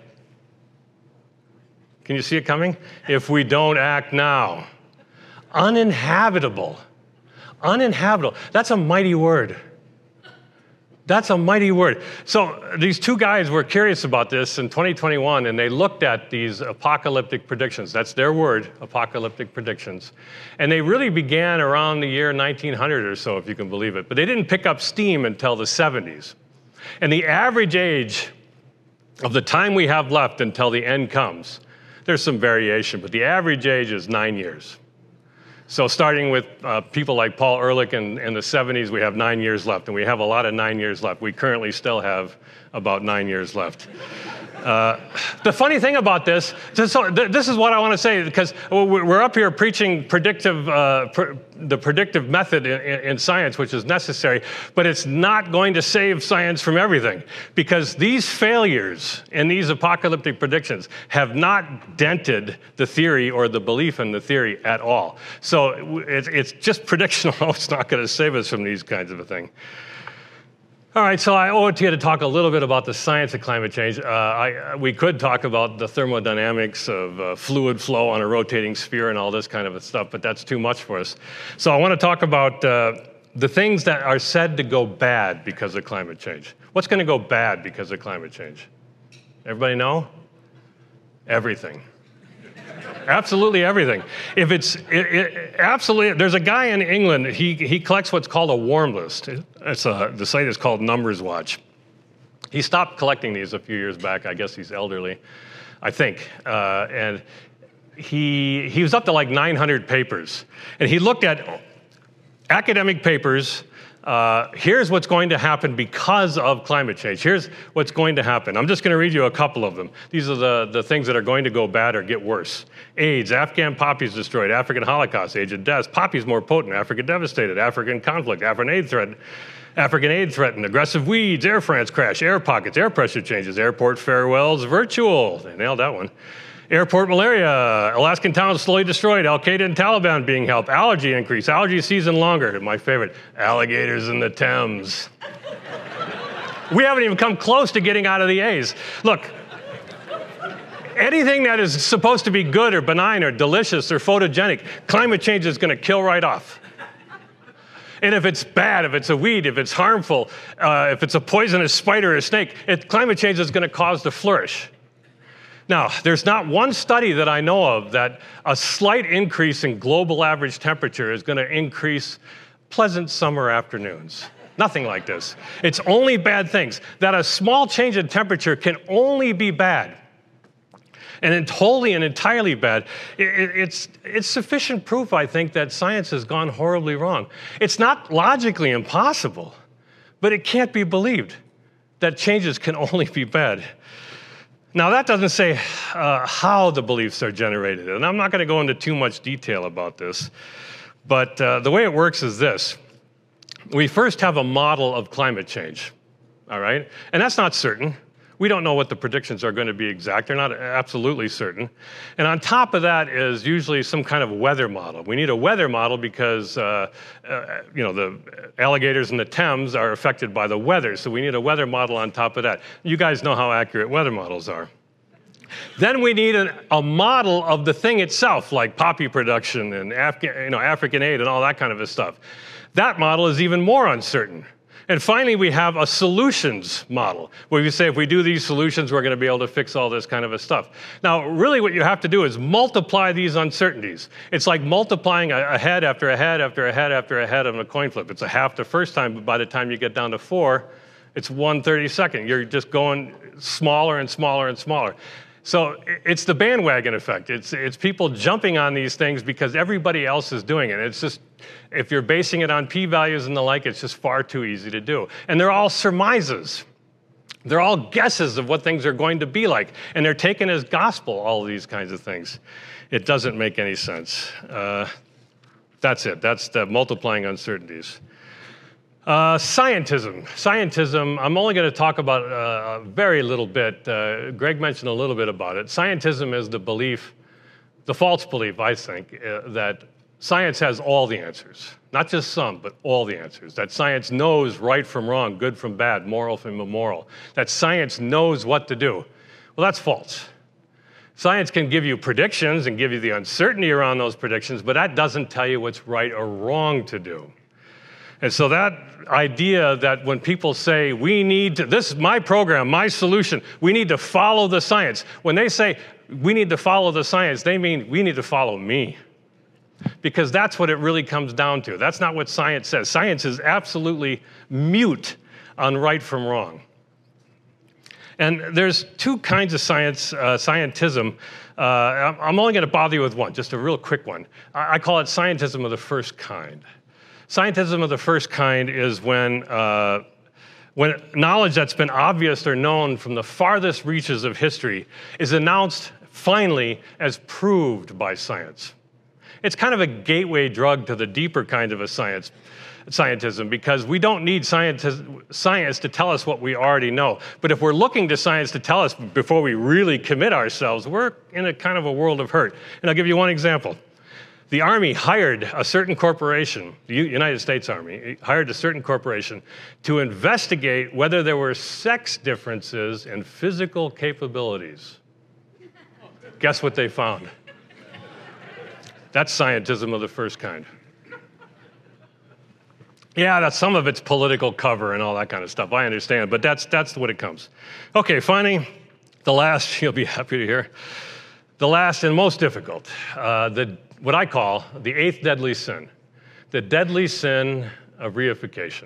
can you see it coming? If we don't act now. Uninhabitable. Uninhabitable. That's a mighty word. That's a mighty word. So these two guys were curious about this in twenty twenty-one, and they looked at these apocalyptic predictions. That's their word, apocalyptic predictions. And they really began around the year nineteen hundred or so, if you can believe it. But they didn't pick up steam until the seventies. And the average age of the time we have left until the end comes, there's some variation, but the average age is nine years. So starting with uh, people like Paul Ehrlich in, in the seventies, we have nine years left, and we have a lot of nine years left. We currently still have about nine years left. Uh, the funny thing about this, this, this is what I want to say, because we're up here preaching predictive, uh, pr the predictive method in, in science, which is necessary, but it's not going to save science from everything, because these failures and these apocalyptic predictions have not dented the theory or the belief in the theory at all. So it's, it's just prediction alone. It's not going to save us from these kinds of a thing. All right, so I owe it to you to talk a little bit about the science of climate change. Uh, I, we could talk about the thermodynamics of uh, fluid flow on a rotating sphere and all this kind of stuff, but that's too much for us. So I want to talk about uh, the things that are said to go bad because of climate change. What's going to go bad because of climate change? Everybody know? Everything. Absolutely everything. If it's it, it, absolutely, there's a guy in England. He he collects what's called a warm list. It's a, the site is called Numbers Watch. He stopped collecting these a few years back. I guess he's elderly, I think. Uh, and he he was up to like nine hundred papers, and he looked at academic papers. Uh, here's what's going to happen because of climate change. Here's what's going to happen. I'm just going to read you a couple of them. These are the, the things that are going to go bad or get worse. AIDS, Afghan poppies destroyed, African Holocaust, age of deaths, poppies more potent, Africa devastated, African conflict, African aid threat, African aid threatened, aggressive weeds, Air France crash, air pockets, air pressure changes, airport farewells, virtual. They nailed that one. Airport malaria, Alaskan towns slowly destroyed, Al-Qaeda and Taliban being helped, allergy increase, allergy season longer, my favorite, alligators in the Thames. We haven't even come close to getting out of the A's. Look, anything that is supposed to be good or benign or delicious or photogenic, climate change is going to kill right off. And if it's bad, if it's a weed, if it's harmful, uh, if it's a poisonous spider or snake, it, climate change is going to cause to flourish. Now, there's not one study that I know of that a slight increase in global average temperature is going to increase pleasant summer afternoons. Nothing like this. It's only bad things. That a small change in temperature can only be bad. And it's wholly and entirely bad. It, it, it's, it's sufficient proof, I think, that science has gone horribly wrong. It's not logically impossible, but it can't be believed that changes can only be bad. Now, that doesn't say uh, how the beliefs are generated, and I'm not going to go into too much detail about this, but uh, the way it works is this. We first have a model of climate change, all right? And that's not certain. We don't know what the predictions are going to be exact. They're not absolutely certain. And on top of that is usually some kind of weather model. We need a weather model because, uh, uh, you know, the alligators in the Thames are affected by the weather, so we need a weather model on top of that. You guys know how accurate weather models are. Then we need an, a model of the thing itself, like poppy production and Afga- you know, African aid and all that kind of stuff. That model is even more uncertain. And finally, we have a solutions model, where you say, if we do these solutions, we're going to be able to fix all this kind of a stuff. Now, really what you have to do is multiply these uncertainties. It's like multiplying a, a head after a head after a head after a head of a coin flip. It's a half the first time, but by the time you get down to four, it's one thirty-second. You're just going smaller and smaller and smaller. So it's the bandwagon effect. It's, it's people jumping on these things because everybody else is doing it. It's just, if you're basing it on p-values and the like, it's just far too easy to do. And they're all surmises. They're all guesses of what things are going to be like. And they're taken as gospel, all of these kinds of things. It doesn't make any sense. Uh, that's it. That's the multiplying uncertainties. Uh, scientism. Scientism, I'm only going to talk about uh, a very little bit. Uh, Greg mentioned a little bit about it. Scientism is the belief, the false belief, I think, uh, that science has all the answers. Not just some, but all the answers. That science knows right from wrong, good from bad, moral from immoral. That science knows what to do. Well, that's false. Science can give you predictions and give you the uncertainty around those predictions, but that doesn't tell you what's right or wrong to do. And so that idea that when people say, we need to, this is my program, my solution, we need to follow the science. When they say, we need to follow the science, they mean, we need to follow me. Because that's what it really comes down to. That's not what science says. Science is absolutely mute on right from wrong. And there's two kinds of science, uh, scientism. Uh, I'm only going to bother you with one, just a real quick one. I call it scientism of the first kind. Scientism of the first kind is when, uh, when knowledge that's been obvious or known from the farthest reaches of history is announced finally as proved by science. It's kind of a gateway drug to the deeper kind of a science, scientism, because we don't need science, science to tell us what we already know. But if we're looking to science to tell us before we really commit ourselves, we're in a kind of a world of hurt. And I'll give you one example. The Army hired a certain corporation, the United States Army, hired a certain corporation to investigate whether there were sex differences in physical capabilities. Guess what they found? That's scientism of the first kind. Yeah, that's, some of it's political cover and all that kind of stuff. I understand, but that's, that's what it comes. Okay, finally, the last, you'll be happy to hear, the last and most difficult, uh, the what I call the eighth deadly sin, the deadly sin of reification,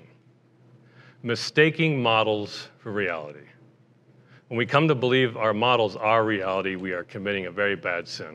mistaking models for reality. When we come to believe our models are reality, we are committing a very bad sin.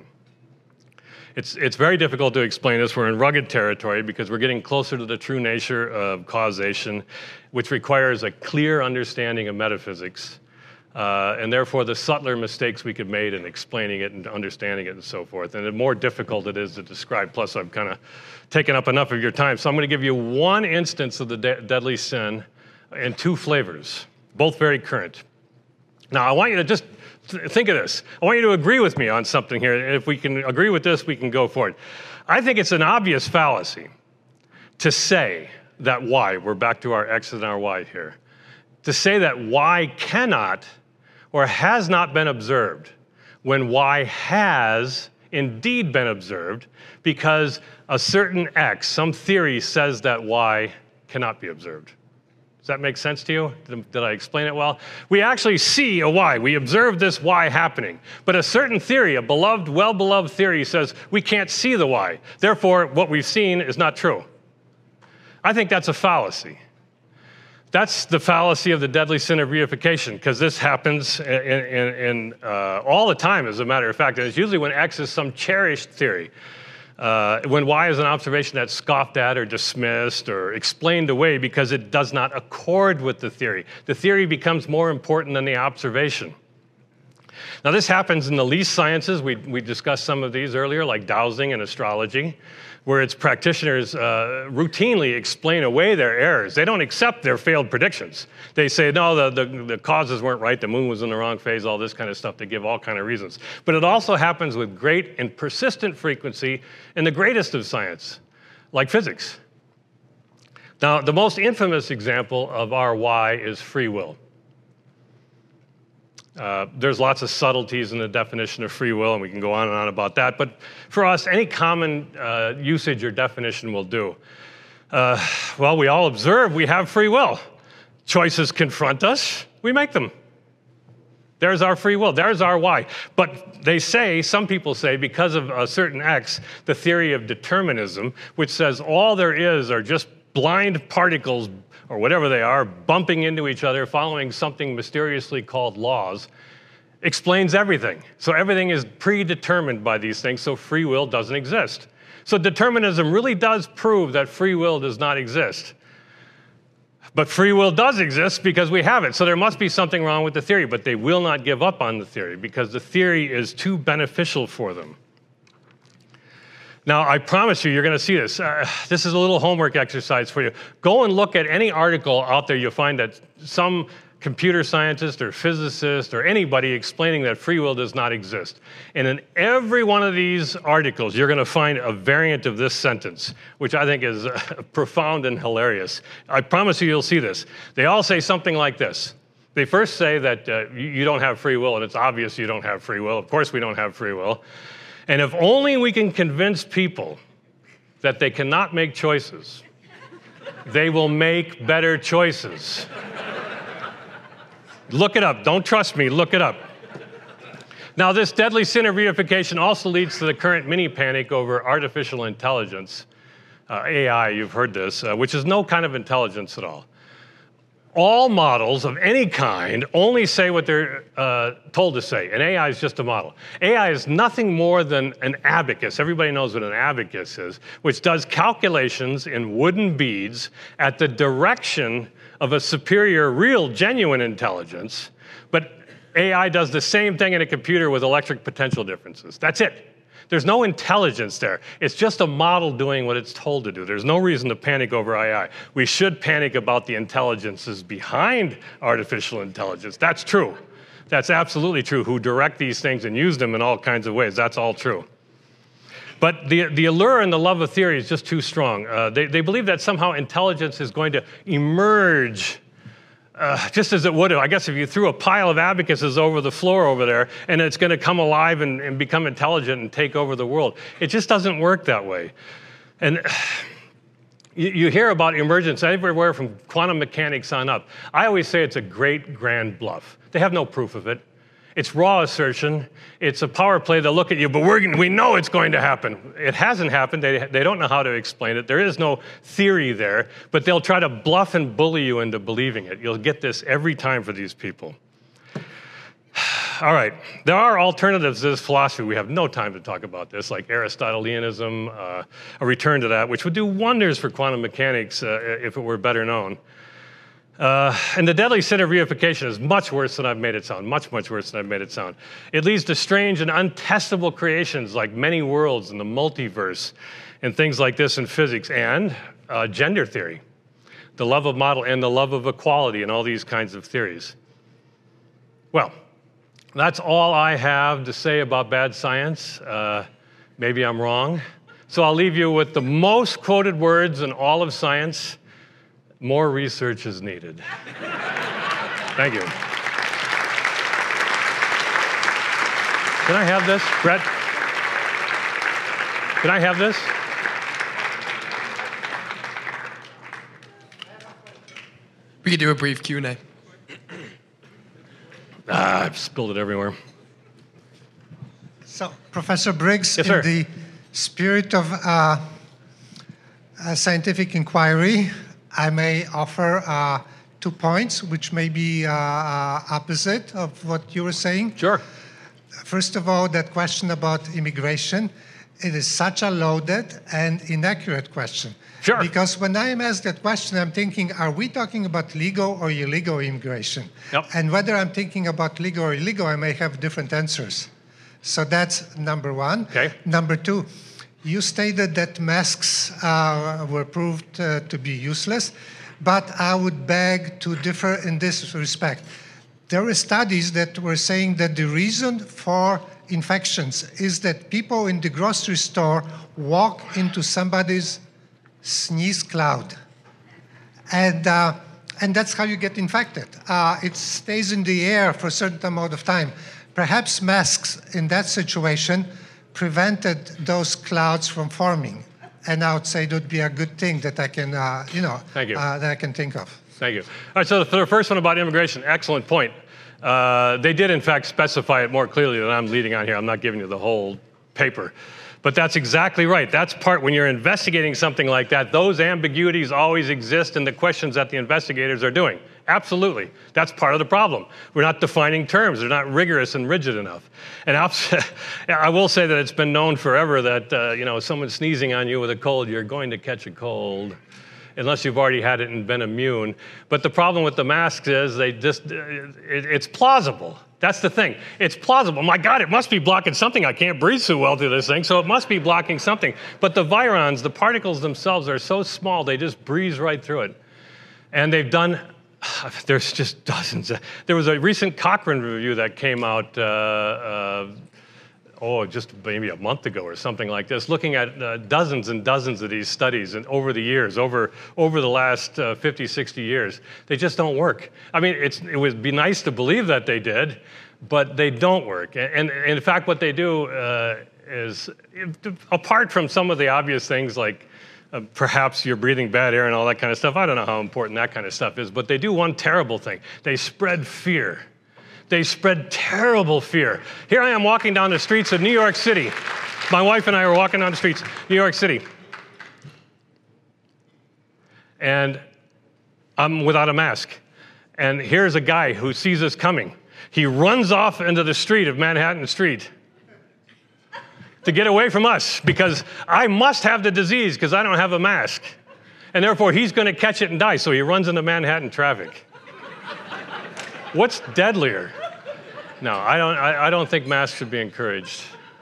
It's, it's very difficult to explain this. We're in rugged territory because we're getting closer to the true nature of causation, which requires a clear understanding of metaphysics. Uh, and therefore, the subtler mistakes we could make in explaining it and understanding it and so forth. And the more difficult it is to describe, plus I've kind of taken up enough of your time. So I'm going to give you one instance of the de- deadly sin and two flavors, both very current. Now, I want you to just th- think of this. I want you to agree with me on something here. And if we can agree with this, we can go forward. I think it's an obvious fallacy to say that Y, we're back to our X and our Y here, to say that Y cannot or has not been observed when Y has indeed been observed because a certain X, some theory says that Y cannot be observed. Does that make sense to you? Did, did I explain it well? We actually see a Y. We observe this Y happening. But a certain theory, a beloved, well-beloved theory says we can't see the Y. Therefore, what we've seen is not true. I think that's a fallacy. That's the fallacy of the deadly sin of reification, because this happens in, in, in, uh, all the time, as a matter of fact. And it's usually when X is some cherished theory. Uh, when Y is an observation that's scoffed at or dismissed or explained away because it does not accord with the theory. The theory becomes more important than the observation. Now, this happens in the least sciences. We, we discussed some of these earlier, like dowsing and astrology, where its practitioners uh, routinely explain away their errors. They don't accept their failed predictions. They say, no, the, the, the causes weren't right, the moon was in the wrong phase, all this kind of stuff. They give all kind of reasons. But it also happens with great and persistent frequency in the greatest of science, like physics. Now, the most infamous example of our Y is free will. Uh, there's lots of subtleties in the definition of free will, and we can go on and on about that. But for us, any common uh, usage or definition will do. Uh, well, we all observe we have free will. Choices confront us, we make them. There's our free will, there's our Y. But they say, some people say, because of a certain X, the theory of determinism, which says all there is are just blind particles or whatever they are, bumping into each other, following something mysteriously called laws, explains everything. So everything is predetermined by these things, so free will doesn't exist. So determinism really does prove that free will does not exist. But free will does exist because we have it, so there must be something wrong with the theory, but they will not give up on the theory because the theory is too beneficial for them. Now, I promise you, you're going to see this. Uh, this is a little homework exercise for you. Go and look at any article out there. You'll find that some computer scientist or physicist or anybody explaining that free will does not exist. And in every one of these articles, you're going to find a variant of this sentence, which I think is uh, profound and hilarious. I promise you, you'll see this. They all say something like this. They first say that uh, you, you don't have free will, and it's obvious you don't have free will. Of course we don't have free will. And if only we can convince people that they cannot make choices, they will make better choices. Look it up. Don't trust me. Look it up. Now, this deadly sin of reification also leads to the current mini panic over artificial intelligence, uh, A I, you've heard this, uh, which is no kind of intelligence at all. all models of any kind only say what they're uh, told to say, and A I is just a model. A I is nothing more than an abacus. Everybody knows what an abacus is, which does calculations in wooden beads at the direction of a superior, real, genuine intelligence, but A I does the same thing in a computer with electric potential differences. That's it. There's no intelligence there. It's just a model doing what it's told to do. There's no reason to panic over A I. We should panic about the intelligences behind artificial intelligence. That's true. That's absolutely true, who direct these things and use them in all kinds of ways. That's all true. But the, the allure and the love of theory is just too strong. Uh, they, they believe that somehow intelligence is going to emerge Uh, just as it would have. I guess if you threw a pile of abacuses over the floor over there, and it's going to come alive and, and become intelligent and take over the world. It just doesn't work that way. And you, you hear about emergence everywhere from quantum mechanics on up. I always say it's a great grand bluff. They have no proof of it. It's raw assertion. It's a power play. They'll look at you, but we're, we know it's going to happen. It hasn't happened. They, they don't know how to explain it. There is no theory there, but they'll try to bluff and bully you into believing it. You'll get this every time for these people. All right, there are alternatives to this philosophy. We have no time to talk about this, like Aristotelianism, uh, a return to that, which would do wonders for quantum mechanics uh, if it were better known. Uh, and the deadly sin of reification is much worse than I've made it sound, much, much worse than I've made it sound. It leads to strange and untestable creations like many worlds and the multiverse and things like this in physics, and uh, gender theory, the love of model and the love of equality and all these kinds of theories. Well, that's all I have to say about bad science. Uh, maybe I'm wrong. So I'll leave you with the most quoted words in all of science. More research is needed. Thank you. Can I have this, Brett? Can I have this? We could do a brief Q and A. Ah, I've spilled it everywhere. So, Professor Briggs, Yes, in sir. the spirit of uh, uh, scientific inquiry, I may offer uh, two points, which may be uh, uh, opposite of what you were saying. Sure. First of all, that question about immigration, it is such a loaded and inaccurate question. Sure. Because when I am asked that question, I'm thinking, are we talking about legal or illegal immigration? Yep. And whether I'm thinking about legal or illegal, I may have different answers. So that's number one. Okay. Number two, you stated that masks uh, were proved uh, to be useless, but I would beg to differ in this respect. There were studies that were saying that the reason for infections is that people in the grocery store walk into somebody's sneeze cloud. And, uh, and that's how you get infected. Uh, it stays in the air for a certain amount of time. Perhaps masks in that situation prevented those clouds from forming. And I would say it would be a good thing that I can, uh, you know, Thank you. Uh, that I can think of. Thank you. All right, so for the first one about immigration, excellent point. Uh, they did, in fact, specify it more clearly than I'm leading on here. I'm not giving you the whole paper. But that's exactly right. That's part, when you're investigating something like that, those ambiguities always exist in the questions that the investigators are doing. Absolutely. That's part of the problem. We're not defining terms. They're not rigorous and rigid enough. And I'll, I will say that it's been known forever that, uh, you know, someone sneezing on you with a cold, you're going to catch a cold, unless you've already had it and been immune. But the problem with the masks is they just, it, it's plausible. That's the thing. It's plausible. My God, it must be blocking something. I can't breathe so well through this thing, so it must be blocking something. But the virons, the particles themselves are so small, they just breeze right through it. And they've done, there's just dozens. There was a recent Cochrane review that came out, uh, uh, oh, just maybe a month ago or something like this, looking at uh, dozens and dozens of these studies and over the years, over over the last uh, fifty, sixty years. They just don't work. I mean, it's, it would be nice to believe that they did, but they don't work. And, and in fact, what they do uh, is, apart from some of the obvious things like uh, perhaps you're breathing bad air and all that kind of stuff, I don't know how important that kind of stuff is, but they do one terrible thing. They spread fear. They spread terrible fear. Here I am walking down the streets of New York City. My wife and I were walking down the streets, New York City. And I'm without a mask. And here's a guy who sees us coming. He runs off into the street of Manhattan Street to get away from us because I must have the disease because I don't have a mask. And therefore, he's going to catch it and die. So he runs into Manhattan traffic. What's deadlier? No, I don't, I, I don't think masks should be encouraged.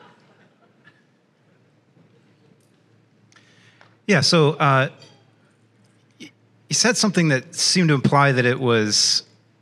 Yeah, so uh, you said something that seemed to imply that it was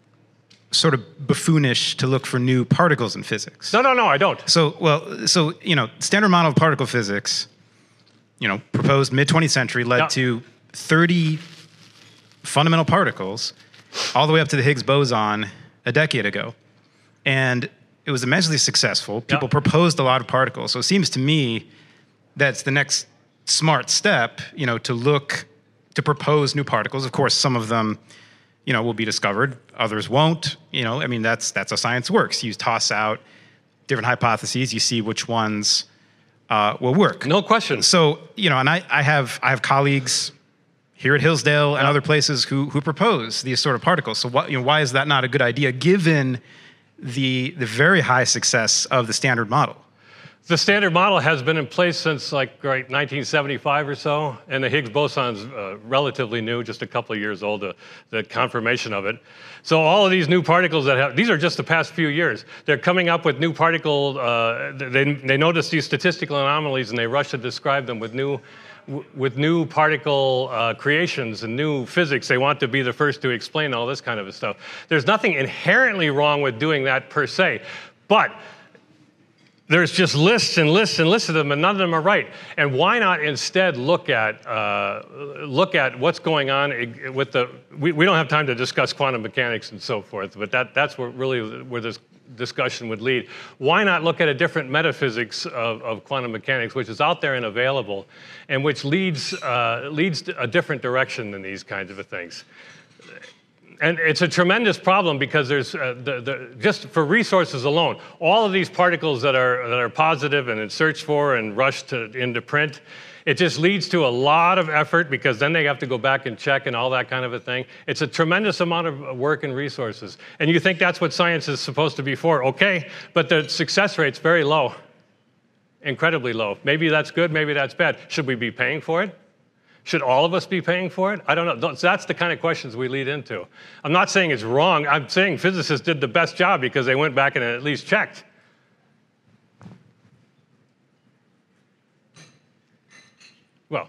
sort of buffoonish to look for new particles in physics. No, no, no, I don't. So, well, so, you know, standard model of particle physics, you know, proposed mid-twentieth century led Yeah. to thirty fundamental particles all the way up to the Higgs boson a decade ago. And it was immensely successful. People Yeah. proposed a lot of particles. So it seems to me that's the next smart step, you know, to look, to propose new particles. Of course, some of them, you know, will be discovered, others won't. You know, I mean, that's that's how science works. You toss out different hypotheses, you see which ones uh, will work. No question. So, you know, and I, I have I have colleagues here at Hillsdale and other places who who propose these sort of particles. So, what, you know, why is that not a good idea given the the very high success of the standard model? The standard model has been in place since like right nineteen seventy-five or so, and the Higgs boson's uh, relatively new, just a couple of years old, the, the confirmation of it. So all of these new particles that have, these are just the past few years. They're coming up with new particle, uh, they, they notice these statistical anomalies and they rush to describe them with new, with new particle uh, creations and new physics. They want to be the first to explain all this kind of stuff. There's nothing inherently wrong with doing that per se, but there's just lists and lists and lists of them, and none of them are right. And why not instead look at uh, look at what's going on with the? We, we don't have time to discuss quantum mechanics and so forth, but that that's where really where this discussion would lead. Why not look at a different metaphysics of, of quantum mechanics, which is out there and available, and which leads uh, leads a different direction than these kinds of things. And it's a tremendous problem because there's uh, the, the, just for resources alone, all of these particles that are that are positive and searched for and rushed to, into print, it just leads to a lot of effort because then they have to go back and check and all that kind of a thing. It's a tremendous amount of work and resources. And you think that's what science is supposed to be for? Okay, but the success rate's very low, incredibly low. Maybe that's good, maybe that's bad. Should we be paying for it? Should all of us be paying for it? I don't know. That's the kind of questions we lead into. I'm not saying it's wrong. I'm saying physicists did the best job because they went back and at least checked. Well,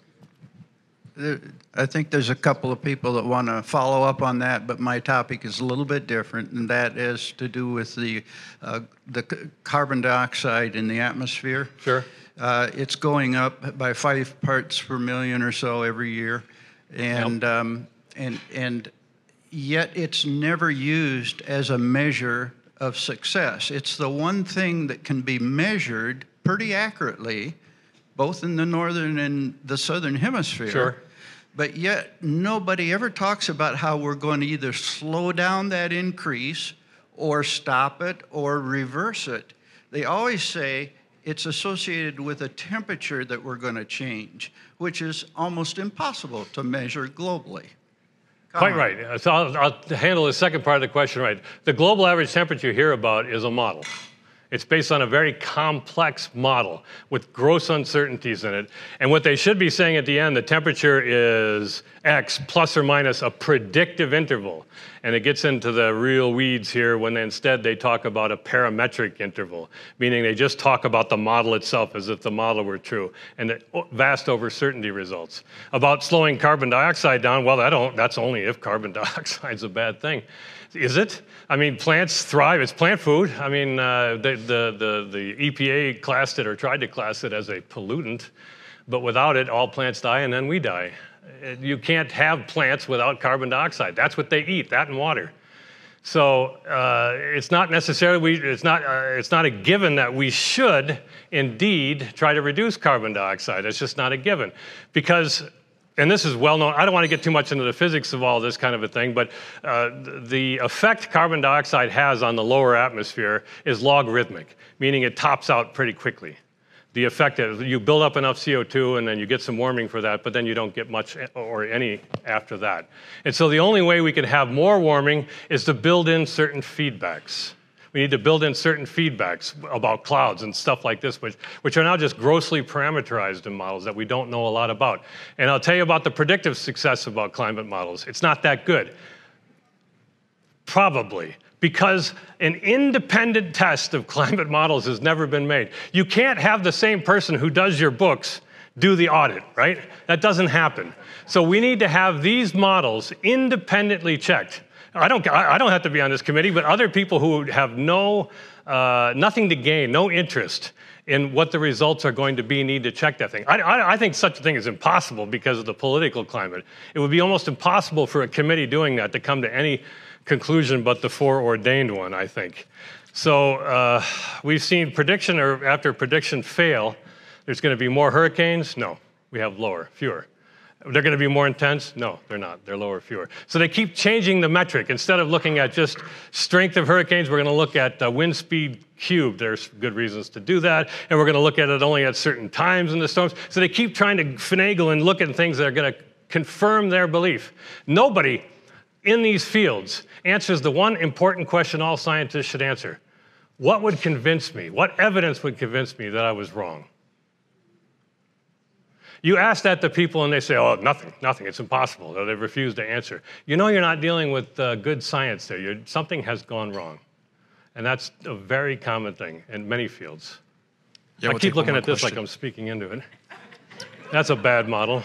I think there's a couple of people that want to follow up on that, but my topic is a little bit different, and that is to do with the uh, the c- carbon dioxide in the atmosphere. Sure. Uh, it's going up by five parts per million or so every year, and Yep. um, and and yet it's never used as a measure of success. It's the one thing that can be measured pretty accurately, both in the northern and the southern hemisphere. Sure. But yet nobody ever talks about how we're going to either slow down that increase or stop it or reverse it. They always say it's associated with a temperature that we're going to change, which is almost impossible to measure globally. Quite Comment. right. So I'll, I'll handle the second part of the question right. The global average temperature you hear about is a model. It's based on a very complex model with gross uncertainties in it. And what they should be saying at the end, the temperature is X plus or minus a predictive interval. And it gets into the real weeds here when they, instead they talk about a parametric interval, meaning they just talk about the model itself as if the model were true, and the vast overcertainty results. About slowing carbon dioxide down, well, that don't, that's only if carbon dioxide's a bad thing. Is it? I mean, plants thrive. It's plant food. I mean, uh, the, the, the, the E P A classed it or tried to class it as a pollutant, but without it, all plants die and then we die. You can't have plants without carbon dioxide. That's what they eat, that and water. So uh, it's not necessarily, we, it's, not, uh, it's not a given that we should indeed try to reduce carbon dioxide. It's just not a given. Because, and this is well known, I don't want to get too much into the physics of all this kind of a thing, but uh, the effect carbon dioxide has on the lower atmosphere is logarithmic, meaning it tops out pretty quickly. the effect that you build up enough C O two and then you get some warming for that, but then you don't get much or any after that. And so the only way we can have more warming is to build in certain feedbacks. We need to build in certain feedbacks about clouds and stuff like this, which, which are now just grossly parameterized in models that we don't know a lot about. And I'll tell you about the predictive success about climate models. It's not that good. Probably. Because an independent test of climate models has never been made. You can't have the same person who does your books do the audit, right? That doesn't happen. So we need to have these models independently checked. I don't, I don't have to be on this committee, but other people who have no, uh, nothing to gain, no interest in what the results are going to be need to check that thing. I, I, I think such a thing is impossible because of the political climate. It would be almost impossible for a committee doing that to come to any conclusion but the foreordained one, I think. So uh, we've seen prediction or after prediction fail. There's going to be more hurricanes? No, we have lower, fewer. They're going to be more intense? No, they're not. They're lower, fewer. So they keep changing the metric. Instead of looking at just strength of hurricanes, we're going to look at uh, wind speed cubed. There's good reasons to do that. And we're going to look at it only at certain times in the storms. So they keep trying to finagle and look at things that are going to confirm their belief. Nobody in these fields answers the one important question all scientists should answer. What would convince me? What evidence would convince me that I was wrong? You ask that to people and they say, oh, nothing, nothing, it's impossible. Or they refuse to answer. You know you're not dealing with uh, good science there. You're, something has gone wrong. And that's a very common thing in many fields. Yeah, I we'll keep looking at this question. like I'm speaking into it. That's a bad model.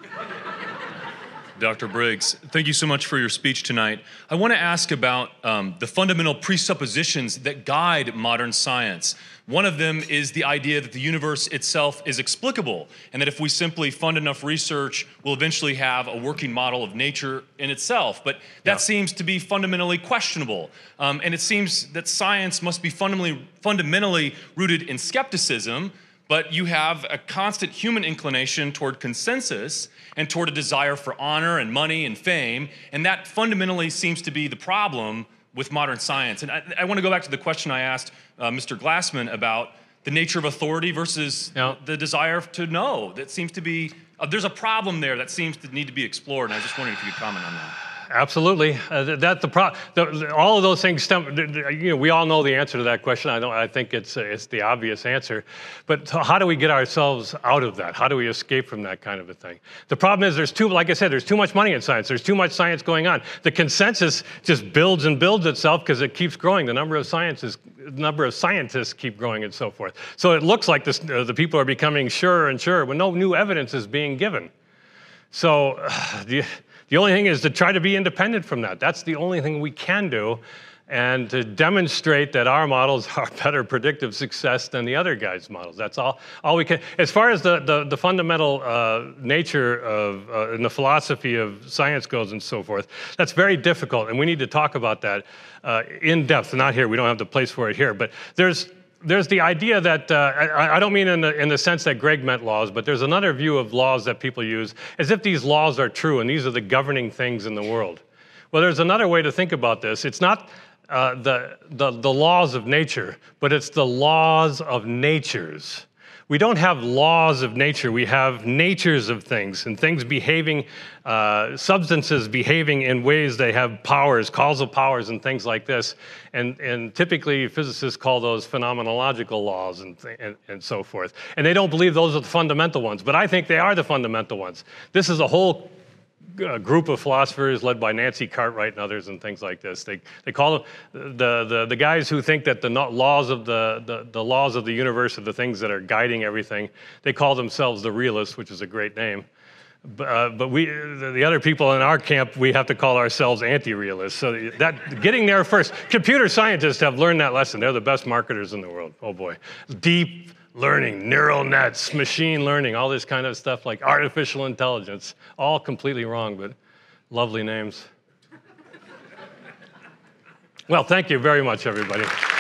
Doctor Briggs, thank you so much for your speech tonight. I want to ask about um, the fundamental presuppositions that guide modern science. One of them is the idea that the universe itself is explicable, and that if we simply fund enough research, we'll eventually have a working model of nature in itself. But that yeah. seems to be fundamentally questionable. Um, and it seems that science must be fundamentally, fundamentally rooted in skepticism, but you have a constant human inclination toward consensus and toward a desire for honor and money and fame, and that fundamentally seems to be the problem with modern science. And I, I want to go back to the question I asked uh, Mister Glassman about the nature of authority versus yeah. the desire to know. That seems to be, uh, there's a problem there that seems to need to be explored, and I was just wondering if you could comment on that. Absolutely. Uh, that the pro the, all of those things stem. You know, we all know the answer to that question. I don't. I think it's it's the obvious answer. But how do we get ourselves out of that? How do we escape from that kind of a thing? The problem is there's too, like I said, there's too much money in science. There's too much science going on. The consensus just builds and builds itself because it keeps growing. The number of sciences, the number of scientists keep growing and so forth. So it looks like this, uh, the people are becoming surer and surer when no new evidence is being given. So uh, the. The only thing is to try to be independent from that. That's the only thing we can do, and to demonstrate that our models are better predictive success than the other guys' models. That's all, all we can. As far as the, the, the fundamental uh, nature of, uh, and the philosophy of science goes and so forth, that's very difficult, and we need to talk about that uh, in depth. Not here, we don't have the place for it here, but there's There's the idea that, uh, I, I don't mean in the, in the sense that Greg meant laws, but there's another view of laws that people use as if these laws are true and these are the governing things in the world. Well, there's another way to think about this. It's not uh, the, the, the laws of nature, but it's the laws of natures. We don't have laws of nature. We have natures of things and things behaving, uh, substances behaving in ways they have powers, causal powers and things like this. And, and typically physicists call those phenomenological laws and, and, and so forth. And they don't believe those are the fundamental ones, but I think they are the fundamental ones. This is a whole a group of philosophers led by Nancy Cartwright and others and things like this. They they call them the the the guys who think that the laws of the the, the laws of the universe are the things that are guiding everything. They call themselves the realists, which is a great name. But, uh, but we the other people in our camp, we have to call ourselves anti-realists. So that getting there first. Computer scientists have learned that lesson. They're the best marketers in the world. Oh boy, deep learning, neural nets, machine learning, all this kind of stuff like artificial intelligence, all completely wrong, but lovely names. Well, thank you very much, everybody.